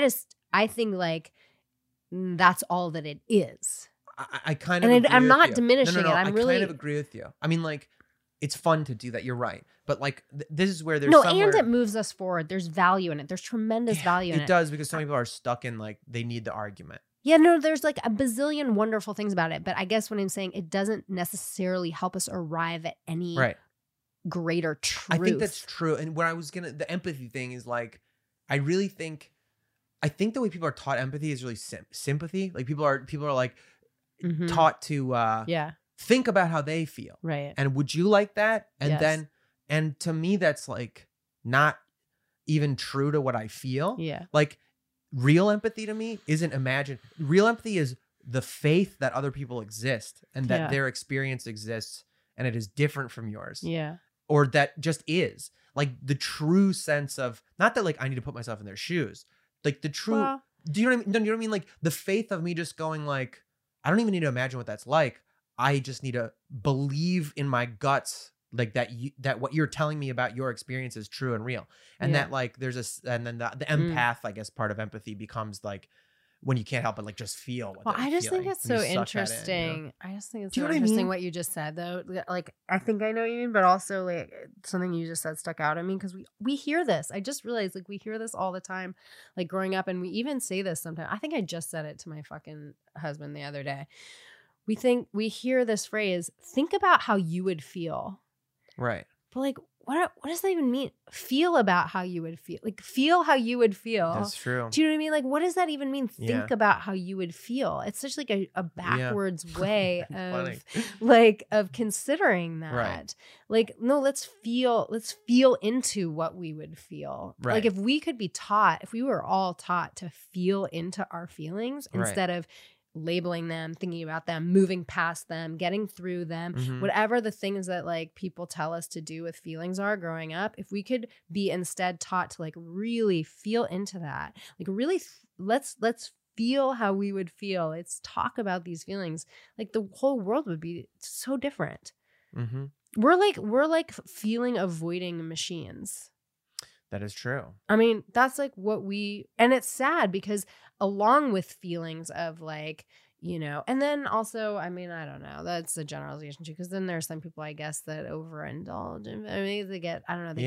I think like that's all that it is. I kind of, and I'm not diminishing it. I'm really kind of agree with you. I mean, like it's fun to do that. You're right, but like this is where there's and it moves us forward. There's value in it. There's tremendous value in it. It does, because some people are stuck in like they need the argument. Yeah, no, there's like a bazillion wonderful things about it, but I guess what I'm saying, it doesn't necessarily help us arrive at any greater truth. I think that's true. And what I was the empathy thing is like, I think the way people are taught empathy is really sympathy. Like people are like taught to think about how they feel. Right. And would you like that? And and to me, that's like not even true to what I feel. Yeah. Like real empathy to me isn't imagined. Real empathy is the faith that other people exist and that their experience exists and it is different from yours. Yeah. Or that just is. Like the true sense of, not that like I need to put myself in their shoes, like the true Do you know what I mean? No, you know what I mean? Like the faith of me just going like, I don't even need to imagine what that's like. I just need to believe in my guts, like that what you're telling me about your experience is true and real. And that like and then the empath, I guess, part of empathy becomes like when you can't help but like just feel what I just feeling, think it's when so you suck that in, interesting. you know? I just think it's Do you so know what I interesting mean? what you just said, though. Like, I think I know what you mean, but also like something you just said stuck out at me because we hear this. I just realized like we hear this all the time, like growing up, and we even say this sometimes. I think I just said it to my fucking husband the other day. We hear this phrase, think about how you would feel. Right. But like, what does that even mean? Feel about how you would feel. Like, feel how you would feel. That's true. Do you know what I mean? Like, what does that even mean? Yeah. Think about how you would feel. It's such like a backwards way Funny. of considering that. Right. Like, no, let's feel into what we would feel. Right. Like if we were all taught to feel into our feelings Right. instead of labeling them, thinking about them, moving past them, getting through them, Mhm. whatever the things that like people tell us to do with feelings are growing up, if we could be instead taught to like really feel into that, like really let's feel how we would feel. Let's talk about these feelings. Like the whole world would be so different. Mm-hmm. We're like feeling avoiding machines. That is true. I mean, that's like and it's sad because along with feelings of like, you know, and then also, I mean, I don't know, that's a generalization too, because then there's some people, I guess, that overindulge. I mean, they get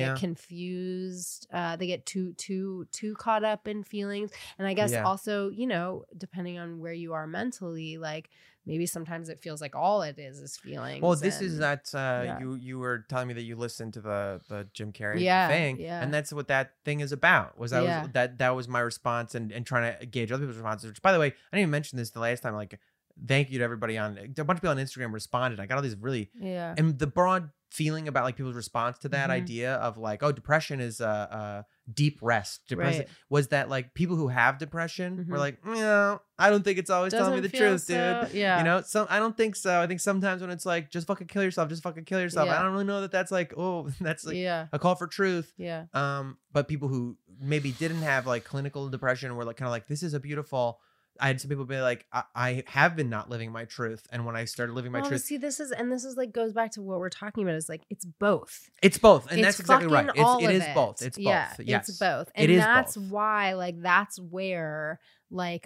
confused. They get too caught up in feelings. And I guess also, you know, depending on where you are mentally, like maybe sometimes it feels like all it is feelings. Well, this is that you were telling me that you listened to the Jim Carrey thing, and that's what that thing is about. That was my response and trying to gauge other people's responses. Which, by the way, I didn't even mention this the last time. Like, thank you to everybody a bunch of people on Instagram responded. I got all these really and the broad feeling about like people's response to that idea of like, oh, depression is deep rest. Depression was that like people who have depression were like, no, I don't think it's always telling me the truth, dude. Yeah, you know, I don't think so. I think sometimes when it's like just fucking kill yourself, I don't really know that that's like, oh, that's like a call for truth. Yeah. But people who maybe didn't have like clinical depression were like kind of like, this is a beautiful. I had some people be like, I have been not living my truth, and when I started living my truth, see, this is like goes back to what we're talking about. Is like it's both. It's both, and it's that's exactly right. It is both. It's both. Yes, it's both, and that's why, like, that's where, like,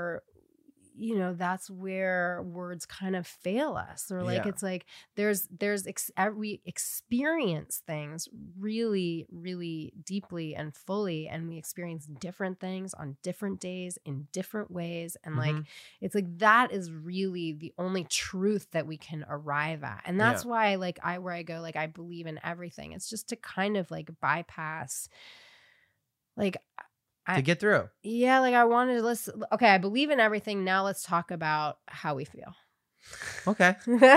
you know, that's where words kind of fail us, or like it's like we experience things really, really deeply and fully, and we experience different things on different days in different ways, and like it's like that is really the only truth that we can arrive at, and that's why like where I go, like I believe in everything. It's just to kind of like bypass, like. To get through. Yeah, like I wanted to listen. Okay, I believe in everything. Now let's talk about how we feel. Okay.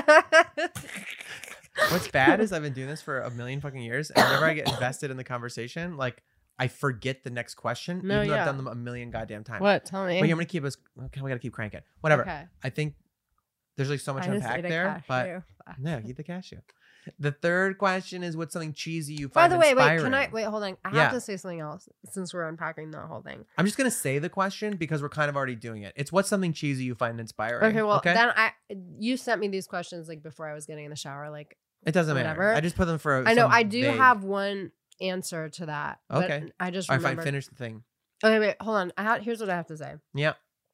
What's bad is I've been doing this for a million fucking years, and whenever I get invested in the conversation, like I forget the next question, even though I've done them a million goddamn times. What? Tell me. But I'm gonna keep us. Okay, we gotta keep cranking. Whatever. Okay. I think there's like so much unpack there, but no, eat the cashew. The third question is, what's something cheesy you find inspiring? By the way, wait, hold on. I have to say something else since we're unpacking the whole thing. I'm just going to say the question because we're kind of already doing it. It's what's something cheesy you find inspiring? Okay, well, then you sent me these questions like before I was getting in the shower. Like, it doesn't matter. I just put them for I know, I do have one answer to that. Okay. But I just remembered. All right, fine, finish the thing. Okay, wait, hold on. Here's what I have to say. Yeah.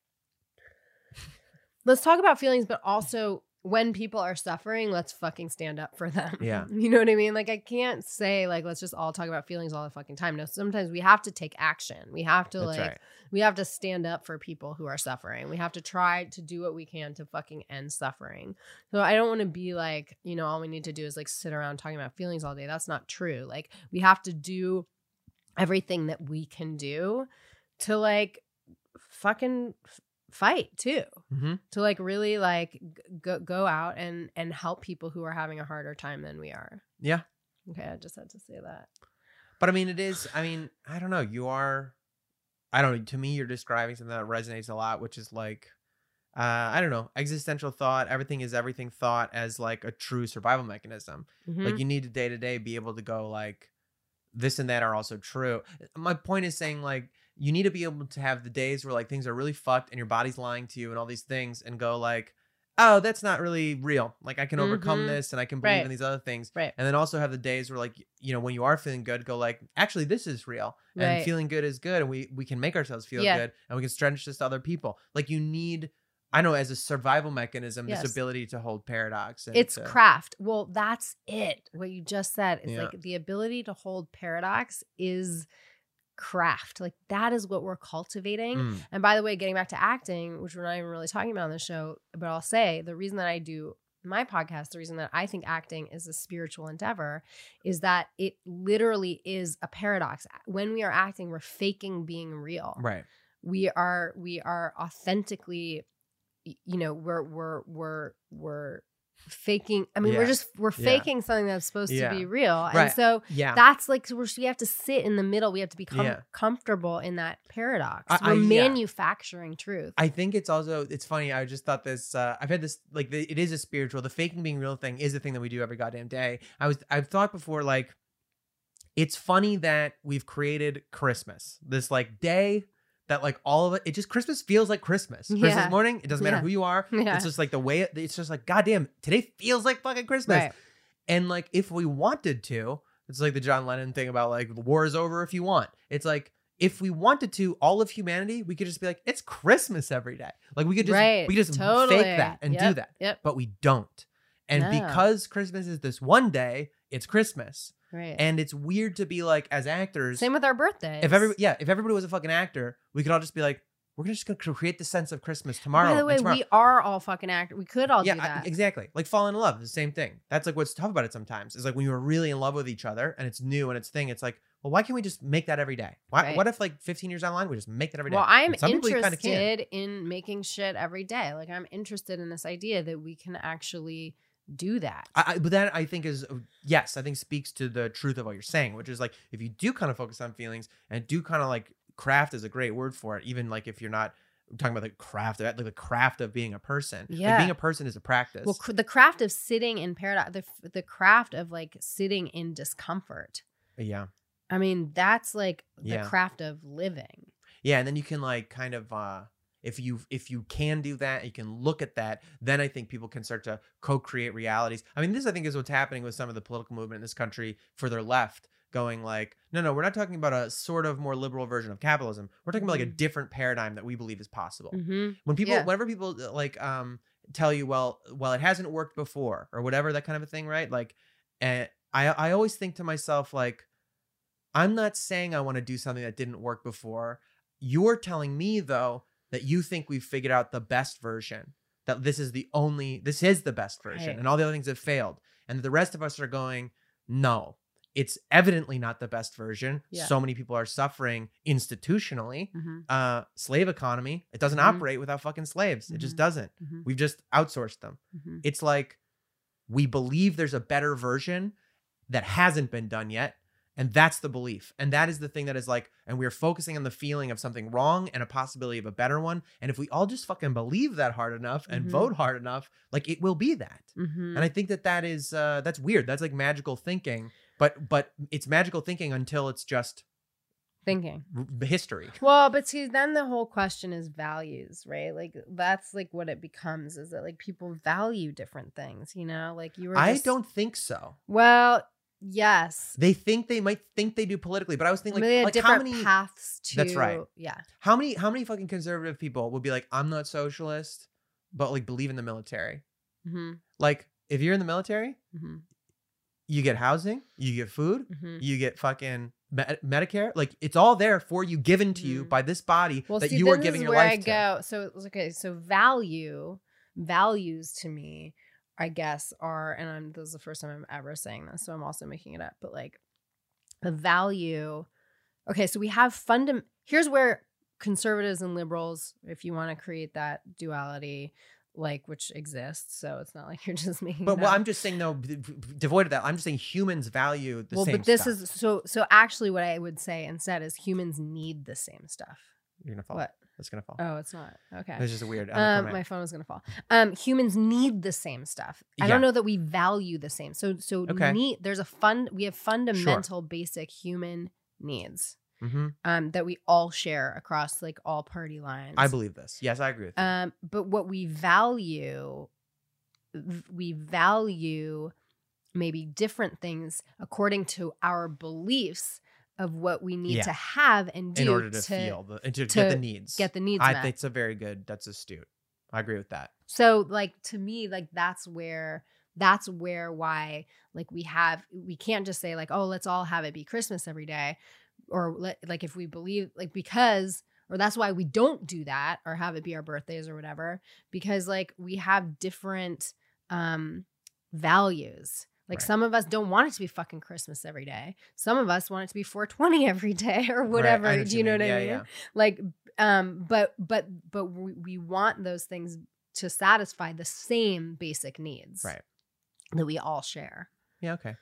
Let's talk about feelings, but also when people are suffering, let's fucking stand up for them. Yeah. You know what I mean? Like, I can't say, like, let's just all talk about feelings all the fucking time. No, sometimes we have to take action. We have to, we have to stand up for people who are suffering. We have to try to do what we can to fucking end suffering. So I don't want to be like, you know, all we need to do is, like, sit around talking about feelings all day. That's not true. Like, we have to do everything that we can do to, like, fucking fight too, to like really like go out and help people who are having a harder time than we are. Yeah. Okay, I just had to say that. But I mean, I don't know. To me, you're describing something that resonates a lot, which is like, I don't know, existential thought, everything is everything thought as like a true survival mechanism. Like you need to day to day be able to go like, this and that are also true. My point is saying like, you need to be able to have the days where like things are really fucked and your body's lying to you and all these things, and go like, oh, that's not really real. Like I can overcome this and I can believe Right. in these other things. Right. And then also have the days where like, you know, when you are feeling good, go like, actually, this is real. And Right. feeling good is good. And we can make ourselves feel Yeah. good, and we can stretch this to other people. Like you need, I know, as a survival mechanism, Yes. this ability to hold paradox. And It's to, craft. Well, that's it. What you just said is Yeah. like the ability to hold paradox is craft. Like that is what we're cultivating. Mm. And by the way, getting back to acting, which we're not even really talking about on the show, but I'll say the reason that I do my podcast, the reason that I think acting is a spiritual endeavor is that it literally is a paradox. When we are acting, we're faking being real. Right. We are authentically, you know, we're faking. I mean, Yeah. we're Yeah. faking something that's supposed Yeah. to be real. Right. And so Yeah. that's like, so we have to sit in the middle. We have to become Yeah. comfortable in that paradox. I- We're yeah. manufacturing truth. I think it's also, it's funny. I just thought this, I've had this, like, it is a spiritual, the faking being real thing is the thing that we do every goddamn day. I've thought before, like, it's funny that we've created Christmas, this like day that like all of it just, Christmas feels like Christmas. Yeah. Christmas morning, it doesn't matter Yeah. who you are. Yeah. It's just like the way, it's just like, goddamn, today feels like fucking Christmas. Right. And like, if we wanted to, it's like the John Lennon thing about like, the war is over if you want. It's like, if we wanted to, all of humanity, we could just be like, it's Christmas every day. Like we could just, Right. we just Totally. fake that and do Yep. that. Yep. But we don't. And No. because Christmas is this one day, it's Christmas. Right. And it's weird to be like, as actors, Same with our birthdays. if everybody was a fucking actor, we could all just be like, we're just gonna create the sense of Christmas tomorrow. By the way, and tomorrow. we are all fucking actors. We could all do that. Exactly. Like fall in love, the same thing. That's like what's tough about it sometimes. Is like when you're really in love with each other and it's new and it's thing. It's like, well, why can't we just make that every day? Why? Right. What if like 15 years down the line we just make that every day? Well, I'm And some people you kinda can. interested in making shit every day. Like I'm interested in this idea that we can actually do that. But that I think is yes, I think speaks to the truth of what you're saying, which is like if you do kind of focus on feelings and do kind of like craft is a great word for it. Even like if you're not talking about the craft, like the craft of being a person. Yeah. Like being a person is a practice. Well, the craft of sitting in paradox, the craft of like sitting in discomfort. Yeah. I mean, that's like the Yeah. craft of living. Yeah, and then you can like kind of if you can do that, you can look at that, then I think people can start to co-create realities. I mean, this I think is what's happening with some of the political movement in this country further left, going like, no, we're not talking about a sort of more liberal version of capitalism. We're talking about like a different paradigm that we believe is possible. Mm-hmm. When people, Yeah. whenever people like tell you, well, it hasn't worked before or whatever, that kind of a thing, right? Like, I always think to myself, like, I'm not saying I want to do something that didn't work before. You're telling me though that you think we've figured out the best version, that this is the best version, Right. and all the other things have failed, and the rest of us are going, no, it's evidently not the best version. Yeah. So many people are suffering institutionally. Mm-hmm. Slave economy, it doesn't Mhm. operate without fucking slaves. It just Mhm. doesn't. Mhm. We've just outsourced them. Mm-hmm. It's like we believe there's a better version that hasn't been done yet. And that's the belief. And that is the thing that is like, and we're focusing on the feeling of something wrong and a possibility of a better one. And if we all just fucking believe that hard enough and Mhm. vote hard enough, like it will be that. Mm-hmm. And I think that is, that's weird. That's like magical thinking, but it's magical thinking until it's just Thinking. history. Well, but see, then the whole question is values, right? Like that's like what it becomes is that like people value different things, you know? Like you were I just- don't think so. Well, yes. They might think they do politically, but I was thinking I mean, they like have how different many paths to That's right. Yeah. how many fucking conservative people would be like, I'm not socialist, but like believe in the military. Mm-hmm. Like if you're in the military, Mm-hmm. you get housing, you get food, Mm-hmm. you get fucking Medicare. Like it's all there for you, given to you Mhm. by this body Well, that see, you are this giving is your where life I to. go. So okay, so values to me, I guess, are, and this is the first time I'm ever saying this, so I'm also making it up, but like the value. Okay, so we have here's where conservatives and liberals, if you want to create that duality, like which exists, so it's not like you're just making. But it well, up. I'm just saying, no, devoid of that. I'm just saying humans value the same but this stuff. is so actually what I would say instead is humans need the same stuff. You're gonna fall. What? It's gonna fall. Oh, it's not. Okay. It's just a weird. My phone was gonna fall. Humans need the same stuff. I don't Yeah. know that we value the same. So Okay. we have fundamental basic human needs. that we all share across like all party lines. I believe this. Yes, I agree with you. But what we value maybe different things according to our beliefs of what we need to have and do in order to feel and to get the needs. Get the needs I met. think it's that's astute. I agree with that. So like to me, like that's where why like we can't just say like, oh, let's all have it be Christmas every day, or like if we believe like or that's why we don't do that or have it be our birthdays or whatever, because like we have different values. Like some of us don't want it to be fucking Christmas every day. Some of us want it to be 420 every day or whatever. Right, Do you know what I mean? Yeah. Like, but we want those things to satisfy the same basic needs, Right? That we all share. Yeah. Okay.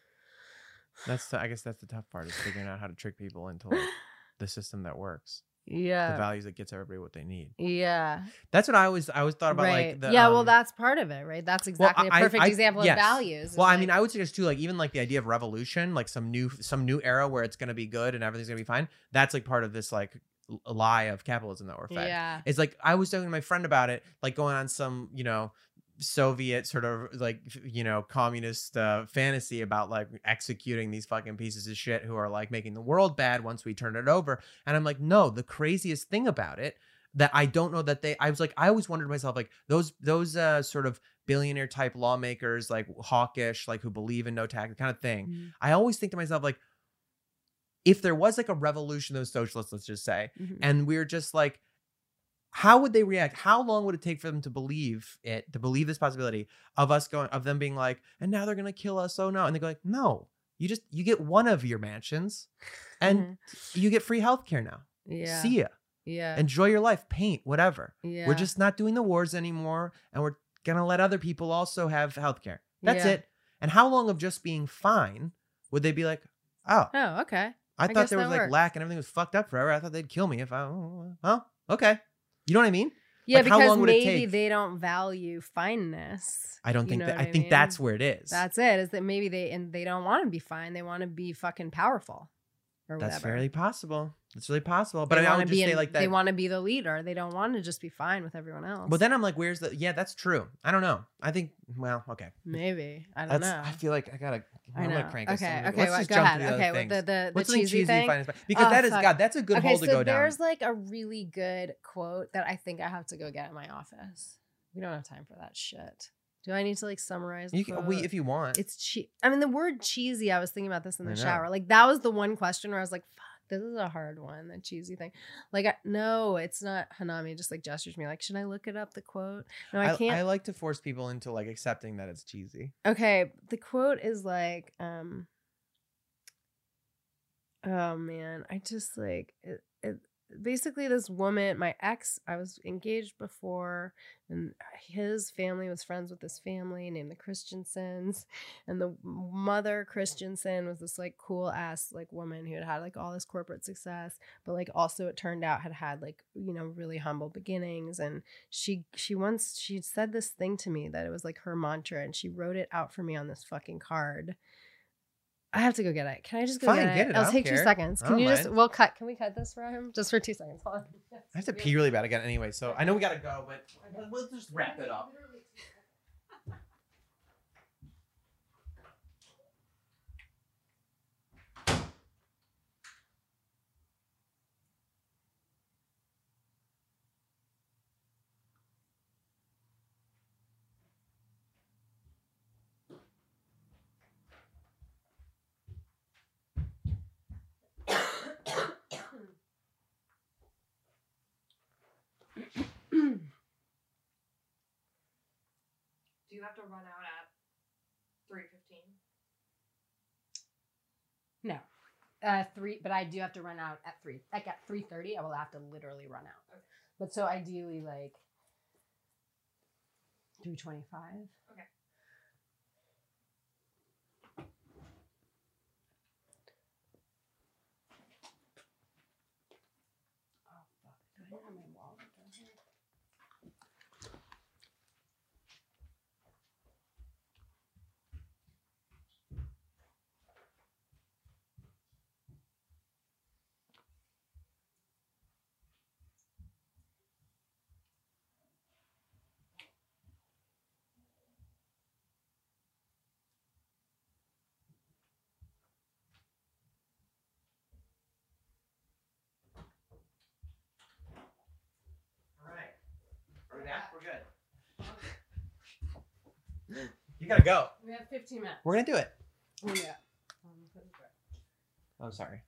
I guess that's the tough part, is figuring out how to trick people into like the system that works. Yeah. The values that gets everybody what they need. Yeah. That's what I always thought about. Right. Like well, that's part of it, right? That's exactly a perfect example yes. of values. Well, I mean, I would suggest too, like even like the idea of revolution, like some new era where it's going to be good and everything's going to be fine. That's like part of this like lie of capitalism that we're fed. Yeah. It's like I was talking to my friend about it, like going on some, Soviet sort of like, communist fantasy about like executing these fucking pieces of shit who are like making the world bad once we turn it over. And I'm like, no, the craziest thing about it that I don't know that I always wondered to myself, like those sort of billionaire type lawmakers, like hawkish, like who believe in no tax kind of thing. Mm-hmm. I always think to myself, like, if there was like a revolution of socialists, let's just say, and we're just like, how would they react? How long would it take for them to believe this possibility of them being like, and now they're going to kill us. Oh no. And they go like, no, you get one of your mansions and you get free healthcare now. Yeah. See ya. Yeah. Enjoy your life, paint, whatever. Yeah. We're just not doing the wars anymore. And we're going to let other people also have healthcare. That's it. And how long of just being fine would they be like, oh, okay. I thought there was like lack and everything was fucked up forever. I thought they'd kill me if okay. You know what I mean? Yeah, like, because how long would maybe it take? they don't value fineness. I don't think that. I think that's where it is. That's it. Is that maybe they don't want to be fine. They want to be fucking powerful, or whatever. That's fairly possible. It's really possible. But I would just say like that. They want to be the leader. They don't want to just be fine with everyone else. But then I'm like, where's the? Yeah, that's true. I don't know. I think. Well, okay. Maybe I don't know. I feel like I'm gonna crank us. Okay. Let's just jump to the other things. The What's cheesy thing? Because that is God. That's a good hole to go down. There's like a really good quote that I think I have to go get in my office. We don't have time for that shit. Do I need to like summarize? If you want. It's I mean, the word cheesy. I was thinking about this in the shower. Like that was the one question where I was like, "Fuck, this is a hard one." The cheesy thing. Like, no, it's not. Hanami just like gestures me like, "Should I look it up?" The quote. No, I can't. I like to force people into like accepting that it's cheesy. Okay, the quote is like, oh man, I just like it. Basically, this woman, my ex, I was engaged before, and his family was friends with this family named the Christensens, and the mother Christensen was this like cool ass like woman who had like all this corporate success, but like also it turned out had like really humble beginnings, and she said this thing to me that it was like her mantra, and she wrote it out for me on this fucking card. I have to go get it. Can I just go get it? It'll take 2 seconds. Can we cut this for him? Just for 2 seconds. Hold on. I have to pee really bad again anyway, so I know we gotta go, but we'll just wrap it up. Do you have to run out at 3:15? No. 3, but I do have to run out at 3. Like at 3:30, I will have to literally run out. Okay. But so ideally like 3:25. Okay. Oh fuck. Do I have my wallet down here? back? We're good. You gotta go. We have 15 minutes. We're gonna do it. Oh, yeah. Oh, sorry.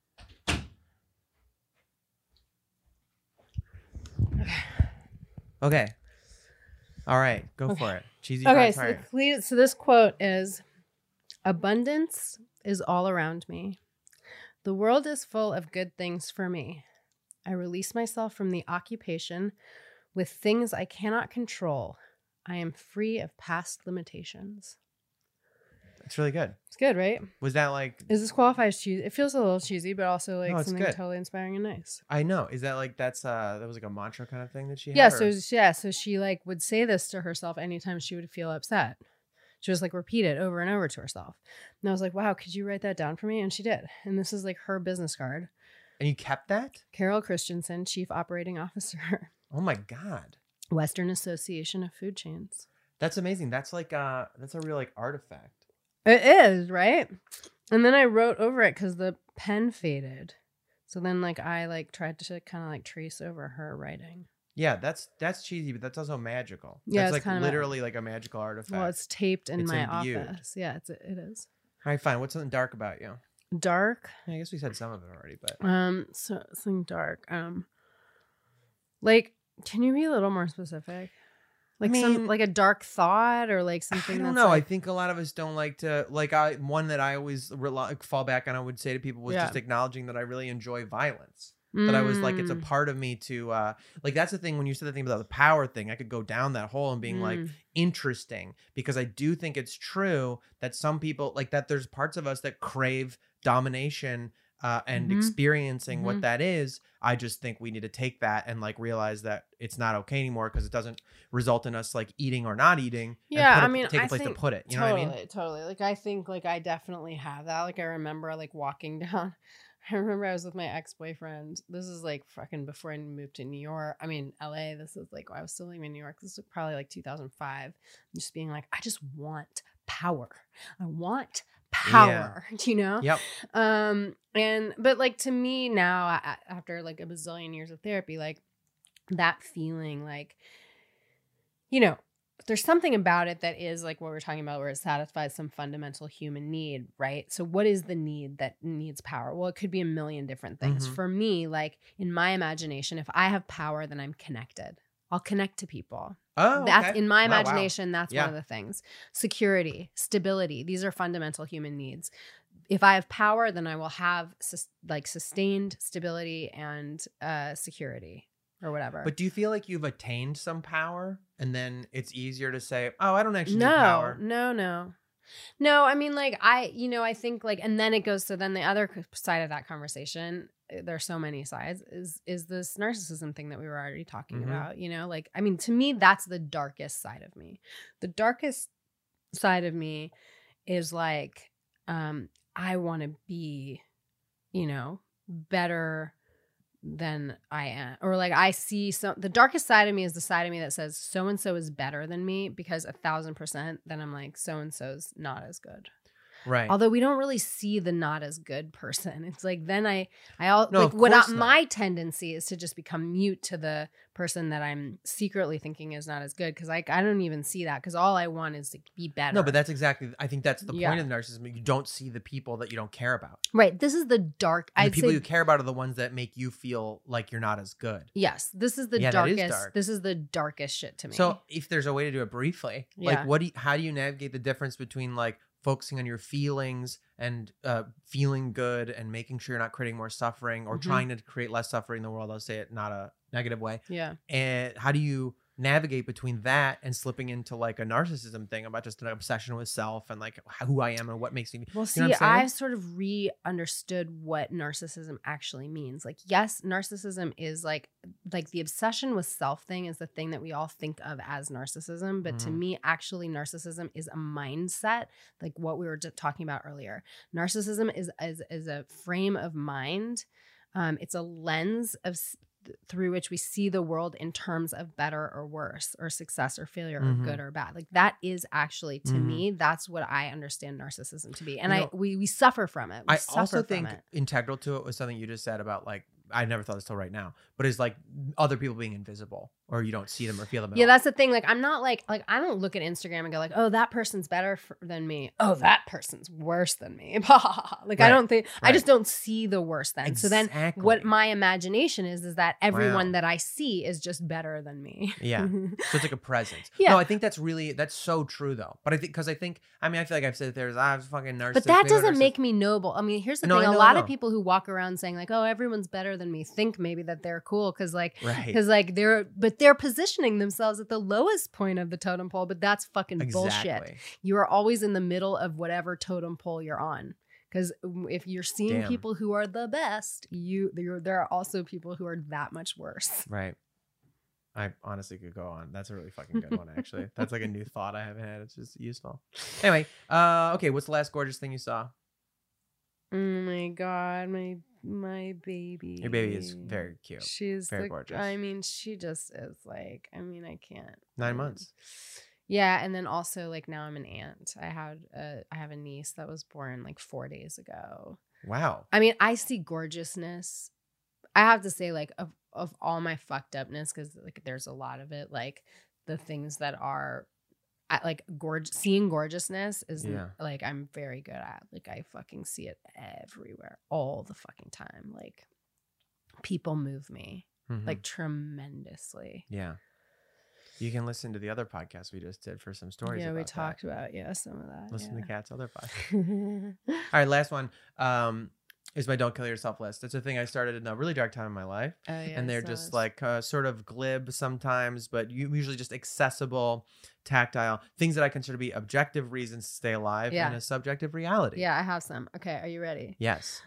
Okay. All right. Go for it. Cheesy Okay, fries. so this quote is, abundance is all around me. The world is full of good things for me. I release myself from the occupation with things I cannot control. I am free of past limitations. It's really good. It's good, right? Was that like? Is this qualify as cheesy? It feels a little cheesy, but also like No, it's something good. totally inspiring and nice. I know. Is that like that was like a mantra kind of thing that she had? Yeah, or- so she like would say this to herself anytime she would feel upset. She was like repeat it over and over to herself. And I was like, wow, could you write that down for me? And she did. And this is like her business card. And you kept that? Carol Christensen, Chief Operating Officer, Oh my God. Western Association of Food Chains. That's amazing. That's like that's a real like artifact. It is, right? And then I wrote over it because the pen faded. So then like I like tried to kind of like trace over her writing. Yeah, that's cheesy, but that's also magical. Yeah, that's it's like kind of literally like a magical artifact. Well, it's taped in It's my imbued. office. Yeah, it is. All right, fine. What's something dark about you? Dark. I guess we said some of it already, but So something dark. Like, can you be a little more specific? Like mean- like a dark thought or like something. I don't that's know. Like, I think a lot of us don't like to like. One that I always fall back on. I would say to people was Yeah. just acknowledging that I really enjoy violence. That I was like, it's a Mm. part of me to like. That's the thing when you said the thing about the power thing. I could go down that hole and being like interesting because I do think it's true that some people like that. There's parts of us that crave domination and Mhm. experiencing Mhm. what that is. I just think we need to take that and like realize that it's not okay anymore because it doesn't result in us like eating or not eating. Yeah, and I mean, take a I place to think put it. You know what I mean? Totally. Like I think like I definitely have that. Like I remember like walking down. I remember I was with my ex-boyfriend. This is like fucking before I moved to New York. I mean, LA. This is like I was still living in New York. This was probably like 2005. Just being like, I just want power. I want power. You know? Yep. But like to me now, after like a bazillion years of therapy, like that feeling, like, you know, there's something about it that is like what we're talking about where it satisfies some fundamental human need, right? So what is the need that needs power? Well, it could be a million different things. Mhm. For me, like in my imagination, if I have power, then I'm connected. I'll connect to people. Oh, That's okay. in my Oh, wow. imagination, that's Yeah. one of the things. Security, stability, these are fundamental human needs. If I have power, then I will have sustained stability and security or whatever. But do you feel like you've attained some power and then it's easier to say, oh, I don't actually need power? No, I mean, like, I think, like, and then it goes to then the other side of that conversation, there's so many sides, is this narcissism thing that we were already talking Mhm. about, you know? Like, I mean, to me, that's the darkest side of me. The darkest side of me is, like, I want to be, you know, better than I am, or like I see the darkest side of me is the side of me that says so and so is better than me, because 1,000% then I'm like so and so's not as good. Right. Although we don't really see the not as good person. It's like then No, of course not. my tendency is to just become mute to the person that I'm secretly thinking is not as good, because I don't even see that, because all I want is to be better. No, but that's exactly, I think that's the Yeah. point of narcissism. You don't see the people that you don't care about. right. This is the dark. And I'd the people say you care about are the ones that make you feel like you're not as good. yes. This is the Yeah, that is darkest. dark. This is the darkest shit to me. So if there's a way to do it briefly, Yeah. like how do you navigate the difference between like focusing on your feelings and feeling good and making sure you're not creating more suffering or Mhm. trying to create less suffering in the world? I'll say it not a negative way. yeah. And how do you navigate between that and slipping into like a narcissism thing about just an obsession with self and like who I am and what makes me? Well, You see, know what I'm saying? I've sort of re-understood what narcissism actually means. Like, yes, narcissism is like the obsession with self thing is the thing that we all think of as narcissism. But to Mhm. me, actually, narcissism is a mindset, like what we were talking about earlier. Narcissism is a frame of mind. It's a lens through which we see the world in terms of better or worse, or success or failure, Mhm. or good or bad. Like that is actually, to Mhm. me, that's what I understand narcissism to be. And You know, we suffer from it. We I suffer also from think it. integral to it was something you just said about like I never thought this till right now, but is like other people being invisible, or you don't see them or feel them. Yeah, that's the thing. Like, I'm not like I don't look at Instagram and go like, oh, that person's better than me. Oh, that person's worse than me. Like, I don't think I just don't see the worse then. So then what my imagination is that everyone that I see is just better than me. Yeah. So it's like a presence. Yeah. No, I think that's so true though. But I think, because I feel like I've said there's fucking narcissist. But that doesn't make me noble. I mean, here's the thing. A lot of people who walk around saying like, oh, everyone's better than me think maybe that they're cool because they're positioning themselves at the lowest point of the totem pole, but that's fucking bullshit. You are always in the middle of whatever totem pole you're on. Because if you're seeing people who are the best, there are also people who are that much worse. Right. I honestly could go on. That's a really fucking good one, actually. That's like a new thought I haven't had. It's just useful. Anyway, okay, what's the last gorgeous thing you saw? Oh my God, my baby. Your baby is very cute. She's very gorgeous. I mean, she just is like, I mean, I can't. 9 months. Yeah, and then also like now I'm an aunt. I have a niece that was born like 4 days ago. Wow. I mean, I see gorgeousness. I have to say, like, of all my fucked upness, because like there's a lot of it, like the things that are like seeing gorgeousness is like I'm very good at. Like I fucking see it everywhere all the fucking time. Like people move me like tremendously. Yeah. You can listen to the other podcast we just did for some stories. Yeah, about we talked that. about some of that. Listen to Kat's other podcast. All right, last one is my Don't Kill Yourself list. It's a thing I started in a really dark time in my life. Oh, yeah, and they're just like sort of glib sometimes, but usually just accessible, tactile, things that I consider to be objective reasons to stay alive in a subjective reality. Yeah, I have some. Okay, are you ready? Yes.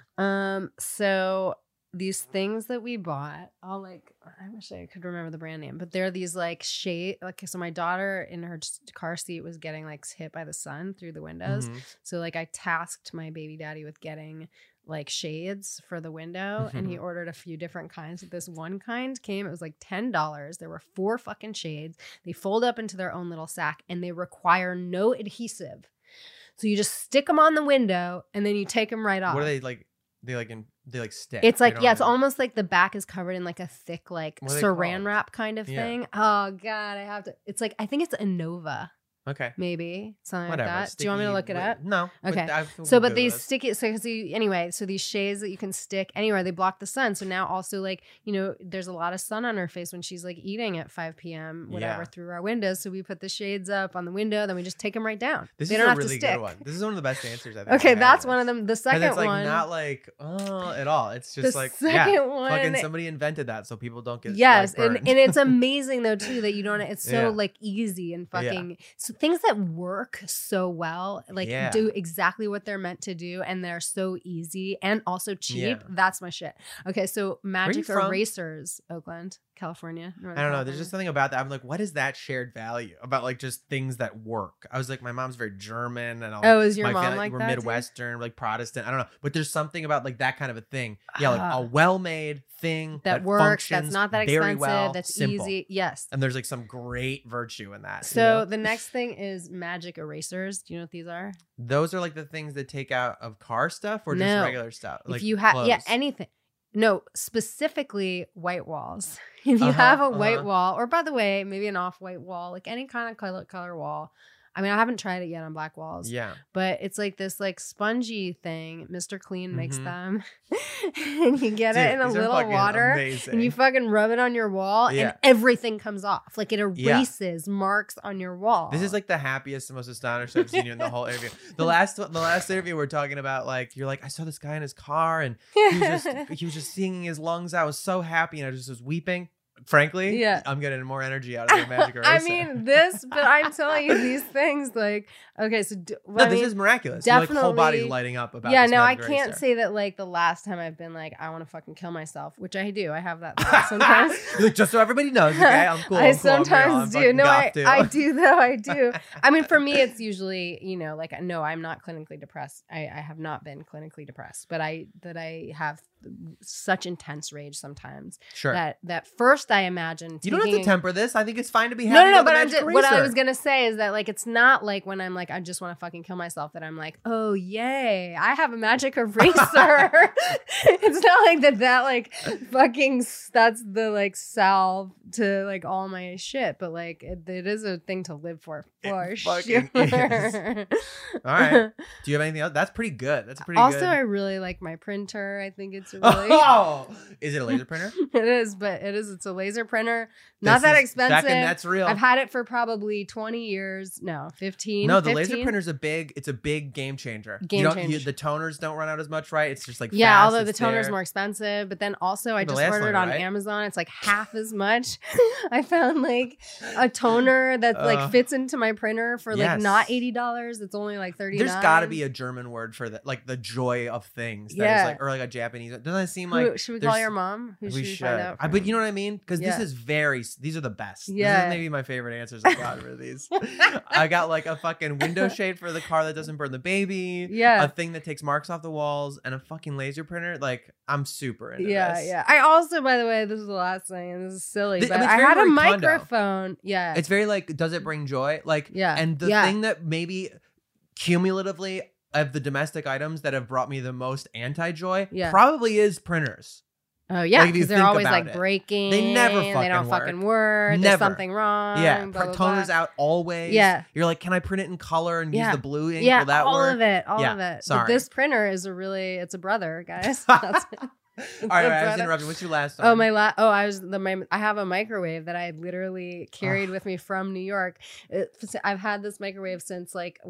So these things that we bought, I wish I could remember the brand name, but they're these like shade, like, so my daughter in her car seat was getting like hit by the sun through the windows. So like I tasked my baby daddy with getting like shades for the window, and he ordered a few different kinds. This one kind came, it was like $10. There were 4 fucking shades. They fold up into their own little sack, and they require no adhesive. So you just stick them on the window, and then you take them right off. What are they like? They like stick. It's like, it's almost like the back is covered in like a thick like saran wrap kind of thing. Oh God, I have to. It's like, I think it's Innova. Okay. Maybe something like that. Sticky, do you want me to look it up? No. Okay. But these sticky, so these shades that you can stick anywhere, they block the sun. So now also like, there's a lot of sun on her face when she's like eating at 5 p.m. whatever through our windows. So we put the shades up on the window, then we just take them right down. They don't have really to stick. Good one. This is one of the best answers I think. Okay, that's one of them. The second it's like one, not like at all. It's just the like second one, fucking somebody invented that so people don't get and it's amazing though too that you don't. It's so like easy and fucking so things that work so well, like do exactly what they're meant to do, and they're so easy and also cheap. That's my shit. Okay, so Magic Erasers, Oakland, California. I don't know. There's just something about that. I'm like, what is that shared value about? Like just things that work. I was like, my mom's very German, and is your mom like we're that? Midwestern, like Protestant. I don't know, but there's something about like that kind of a thing. Yeah, like a well-made thing that works. That's not that very expensive. Well, that's simple. easy. Yes. And there's like some great virtue in that. So the next thing is Magic Erasers. Do you know what these are? Those are like the things that take out of car stuff, or just regular stuff. Like if you have anything. No, specifically white walls. If you have a white wall, or by the way, maybe an off-white wall, like any kind of color wall. I mean, I haven't tried it yet on black walls. Yeah. But it's like this like spongy thing. Mr. Clean makes them. And you get it in a little water. Amazing. And you fucking rub it on your wall and everything comes off. Like it erases marks on your wall. This is like the happiest and most astonished I've seen you in the whole interview. The last interview we're talking about, like, you're like, I saw this guy in his car and he was just singing his lungs out. I was so happy and I just was weeping. Frankly, I'm getting more energy out of your Magic Eraser. I mean, but I'm telling you these things, like, okay, so this is miraculous. Definitely, your like, whole body's lighting up about this Magic Eraser. I can't say that like the last time I've been like, I want to fucking kill myself, which I do. I have that thought sometimes. Like, just so everybody knows, okay, I'm cool. I sometimes do. No, I do though. I do. I mean, for me, it's usually, like, no, I'm not clinically depressed. I have not been clinically depressed, but I have such intense rage sometimes. Sure. That first I imagine You don't have to taking- temper this. I think it's fine to be happy. No, about but the I'm magic just, what I eraser. was gonna say is that like it's not like when I'm like I just want to fucking kill myself that I'm like, oh yay, I have a magic eraser. It's not like that like fucking that's the like salve to like all my shit, but like it is a thing to live for It sure. fucking is. All right. Do you have anything else? That's pretty good. That's pretty Also, good. I really like my printer. I think it's a really Oh, is it a laser printer? it is, but it is. It's a laser printer. Not that expensive. That's real. I've had it for probably 20 years. No, 15. No, the 15? laser printer's it's a big game changer. Game changer. The toners don't run out as much, right? It's just like Yeah, fast, although the it's toner's there. more expensive, but then also I The just last ordered one, on right? Amazon. It's like half as much. I found like a toner that like fits into my printer for like Yes. not $80. It's only like $39. There's got to be a German word for that, like the joy of things. That Yeah. is like, or like a Japanese. Doesn't it seem like Should we call there's- your mom? Who we should we should? find out? But you know what I mean? Because Yeah. these are the best. This Yeah. is maybe my favorite answers I've gotten for these. I got like a fucking window shade for the car that doesn't burn the baby. Yeah. A thing that takes marks off the walls and a fucking laser printer. Like I'm super into Yeah, this. yeah. I also, by the way, this is the last thing, and this is silly, Th- I but mean, it's I very had a Marie Kondo. microphone. Yeah. It's very like, does it bring joy? Like, Yeah. And the Yeah. thing that maybe cumulatively of the domestic items that have brought me the most anti-joy Yeah. probably is printers. Oh yeah, Like, if you because they're think always about like it. breaking. They never They don't fucking fucking work. There's Never. something wrong. Yeah, blah, blah, toner's blah. out always. Yeah. You're like, can I print it in color and use Yeah. the blue ink? Yeah, Will that all work? of it, all Yeah, of it. sorry. But this printer is it's a brother, guys. That's it. All right, I was brother. interrupting. What's your last one? Oh I have a microwave that I literally carried with me from New York. I've had this microwave since like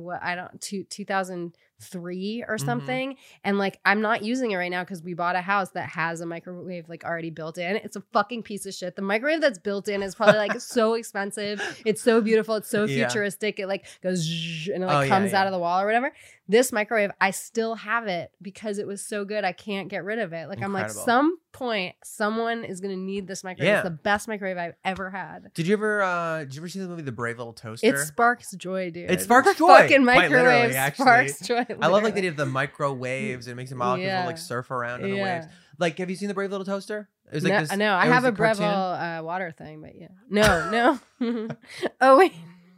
2003 or something, and like I'm not using it right now because we bought a house that has a microwave like already built in. It's a fucking piece of shit. The microwave that's built in is probably like so expensive. It's so beautiful. It's so Yeah. futuristic. It like goes zzzz, and it like Oh, comes yeah. out of the wall or whatever. This microwave, I still have it because it was so good. I can't get rid of it. Like I'm like, Incredible. some point someone is gonna need this microwave. Yeah. It's the best microwave I've ever had. Did you ever see the movie The Brave Little Toaster? It sparks joy, dude. It sparks The joy. Fucking Quite literally, microwave actually. sparks joy. I love like they literally. did the microwaves. It makes the molecules Yeah. like surf around in the Yeah. waves. Like, have you seen The Brave Little Toaster? It was No, like this. no, I it was have a a cartoon. Breville water thing, but yeah. No. Oh wait.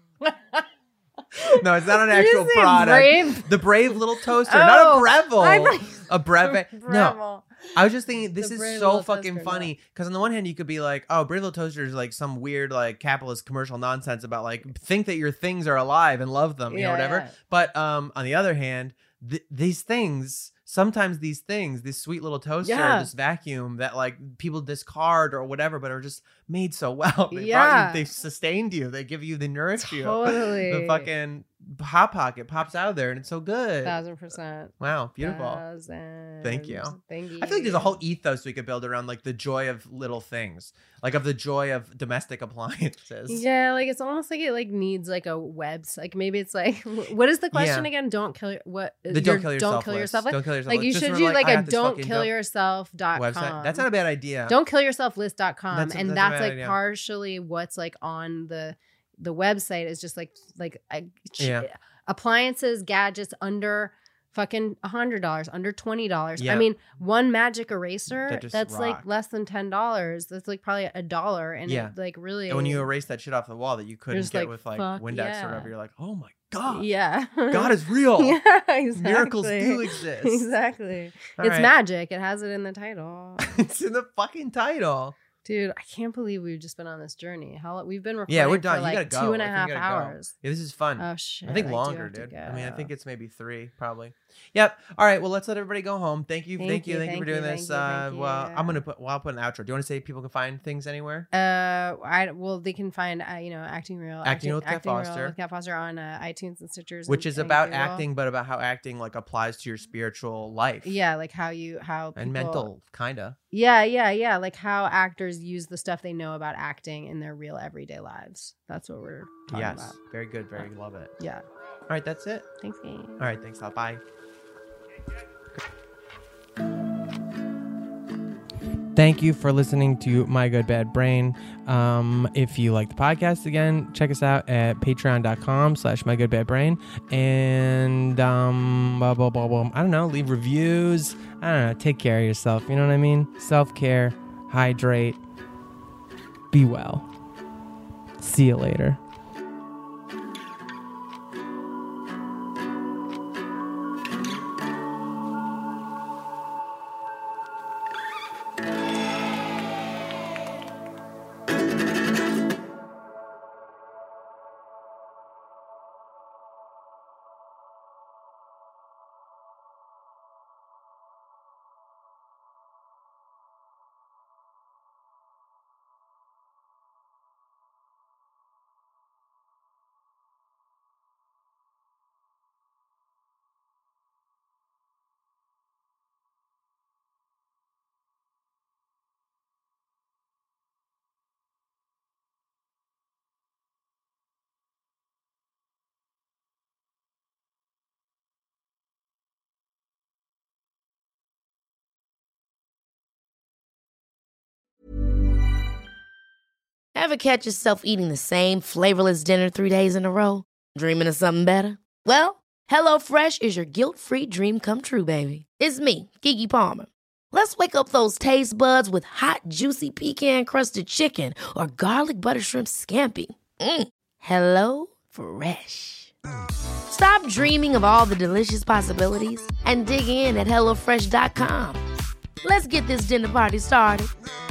No, it's not an Did you actual say product. Brave? The Brave Little Toaster, Oh, not a Breville. I thought- A Breve. No, Breville. I was just thinking this The is Brave so Little fucking Toaster, funny because on the one hand you could be like, oh, Brave Little Toaster is like some weird like capitalist commercial nonsense about like think that your things are alive and love them, you know, Yeah, whatever. yeah. But on the other hand, these things. Sometimes these things, this sweet little toaster, Yeah. this vacuum that like people discard or whatever, but are just made so well. They brought Yeah. you, they sustained you. They give you, they nourish you. Totally. The fucking Hot Pocket pops out of there and it's so good. 1000%. Wow, beautiful. 1000. Thank you. Thank you. I feel like there's a whole ethos we could build around like the joy of little things, like of the joy of domestic appliances. Yeah, like it's almost like it like needs like a website. Like maybe it's like, what is the question Yeah. again? Don't kill what? The don't kill yourself. Don't kill list. yourself. Don't kill yourself. Like list. you Just should for, do like I a have this fucking don'tkillyourself.com website. That's not a bad idea. don'tkillyourselflist.com, That's a and bad that's like idea. partially what's like on the website is just like Yeah. appliances, gadgets under fucking $100, under $20. Yeah. I mean, one magic eraser That just that's like rock. less than $10. That's like probably $1, and Yeah. it like really. And when you erase that shit off the wall that you couldn't just get like, with like fuck Windex yeah. or whatever, you're like, oh my god, yeah, God is real. yeah, exactly. Miracles do exist. Exactly. All It's right. magic. It has it in the title. It's in the fucking title. Dude, I can't believe we've just been on this journey. How we've been recording Yeah, we're done. for like you gotta go. 2.5 I think you gotta go. hours. Yeah, this is fun. Oh shit. I think do longer, have to dude. I mean, I go. think it's maybe 3, probably. Yep. All right. Well, let's let everybody go home. Thank you. Thank Thank you you, for thank doing you, this. thank you. Well, I'm gonna put. Well, I'll put an outro. Do you want to say people can find things anywhere? Well, they can find Acting Real, Acting Real with Kat Real Foster. with Kat Foster on iTunes and Stitchers, Which and- is and about Google. acting, but about how acting like applies to your spiritual life. Yeah, like how people, And mental, kinda. Yeah. Like how actors use the stuff they know about acting in their real everyday lives. That's what we're talking Yes. about. Very good. Very love it. Yeah. All right. That's it. Thanks, gang. All right. Thanks a lot. Bye. Thank you for listening to My Good Bad Brain. If you like the podcast, again, check us out at patreon.com/mygoodbadbrain. And blah, blah, blah, blah. I don't know, leave reviews. I don't know, take care of yourself. You know what I mean? Self-care, hydrate, be well. See you later. Ever catch yourself eating the same flavorless dinner 3 days in a row? Dreaming of something better? Well, HelloFresh is your guilt-free dream come true, baby. It's me, Keke Palmer. Let's wake up those taste buds with hot, juicy pecan-crusted chicken or garlic butter shrimp scampi. Hello Fresh. Stop dreaming of all the delicious possibilities and dig in at HelloFresh.com. Let's get this dinner party started.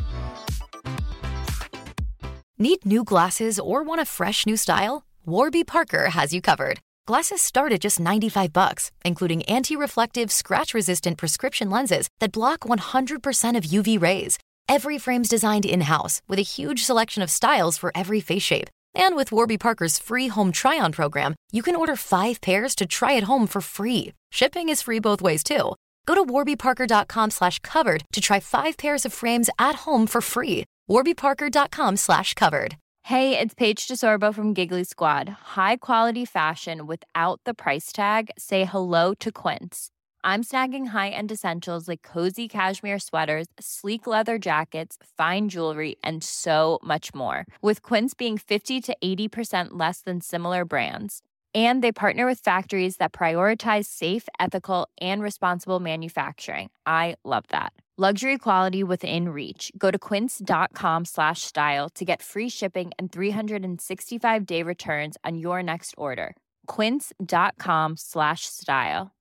Need new glasses or want a fresh new style? Warby Parker has you covered. Glasses start at just $95, including anti-reflective, scratch-resistant prescription lenses that block 100% of UV rays. Every frame's designed in-house with a huge selection of styles for every face shape. And with Warby Parker's free home try-on program, you can order 5 pairs to try at home for free. Shipping is free both ways, too. Go to warbyparker.com/covered to try 5 pairs of frames at home for free. warbyparker.com/covered. Hey, it's Paige DeSorbo from Giggly Squad. High quality fashion without the price tag. Say hello to Quince. I'm snagging high-end essentials like cozy cashmere sweaters, sleek leather jackets, fine jewelry, and so much more. With Quince being 50 to 80% less than similar brands. And they partner with factories that prioritize safe, ethical, and responsible manufacturing. I love that. Luxury quality within reach. Go to quince.com/style to get free shipping and 365-day returns on your next order. Quince.com/style.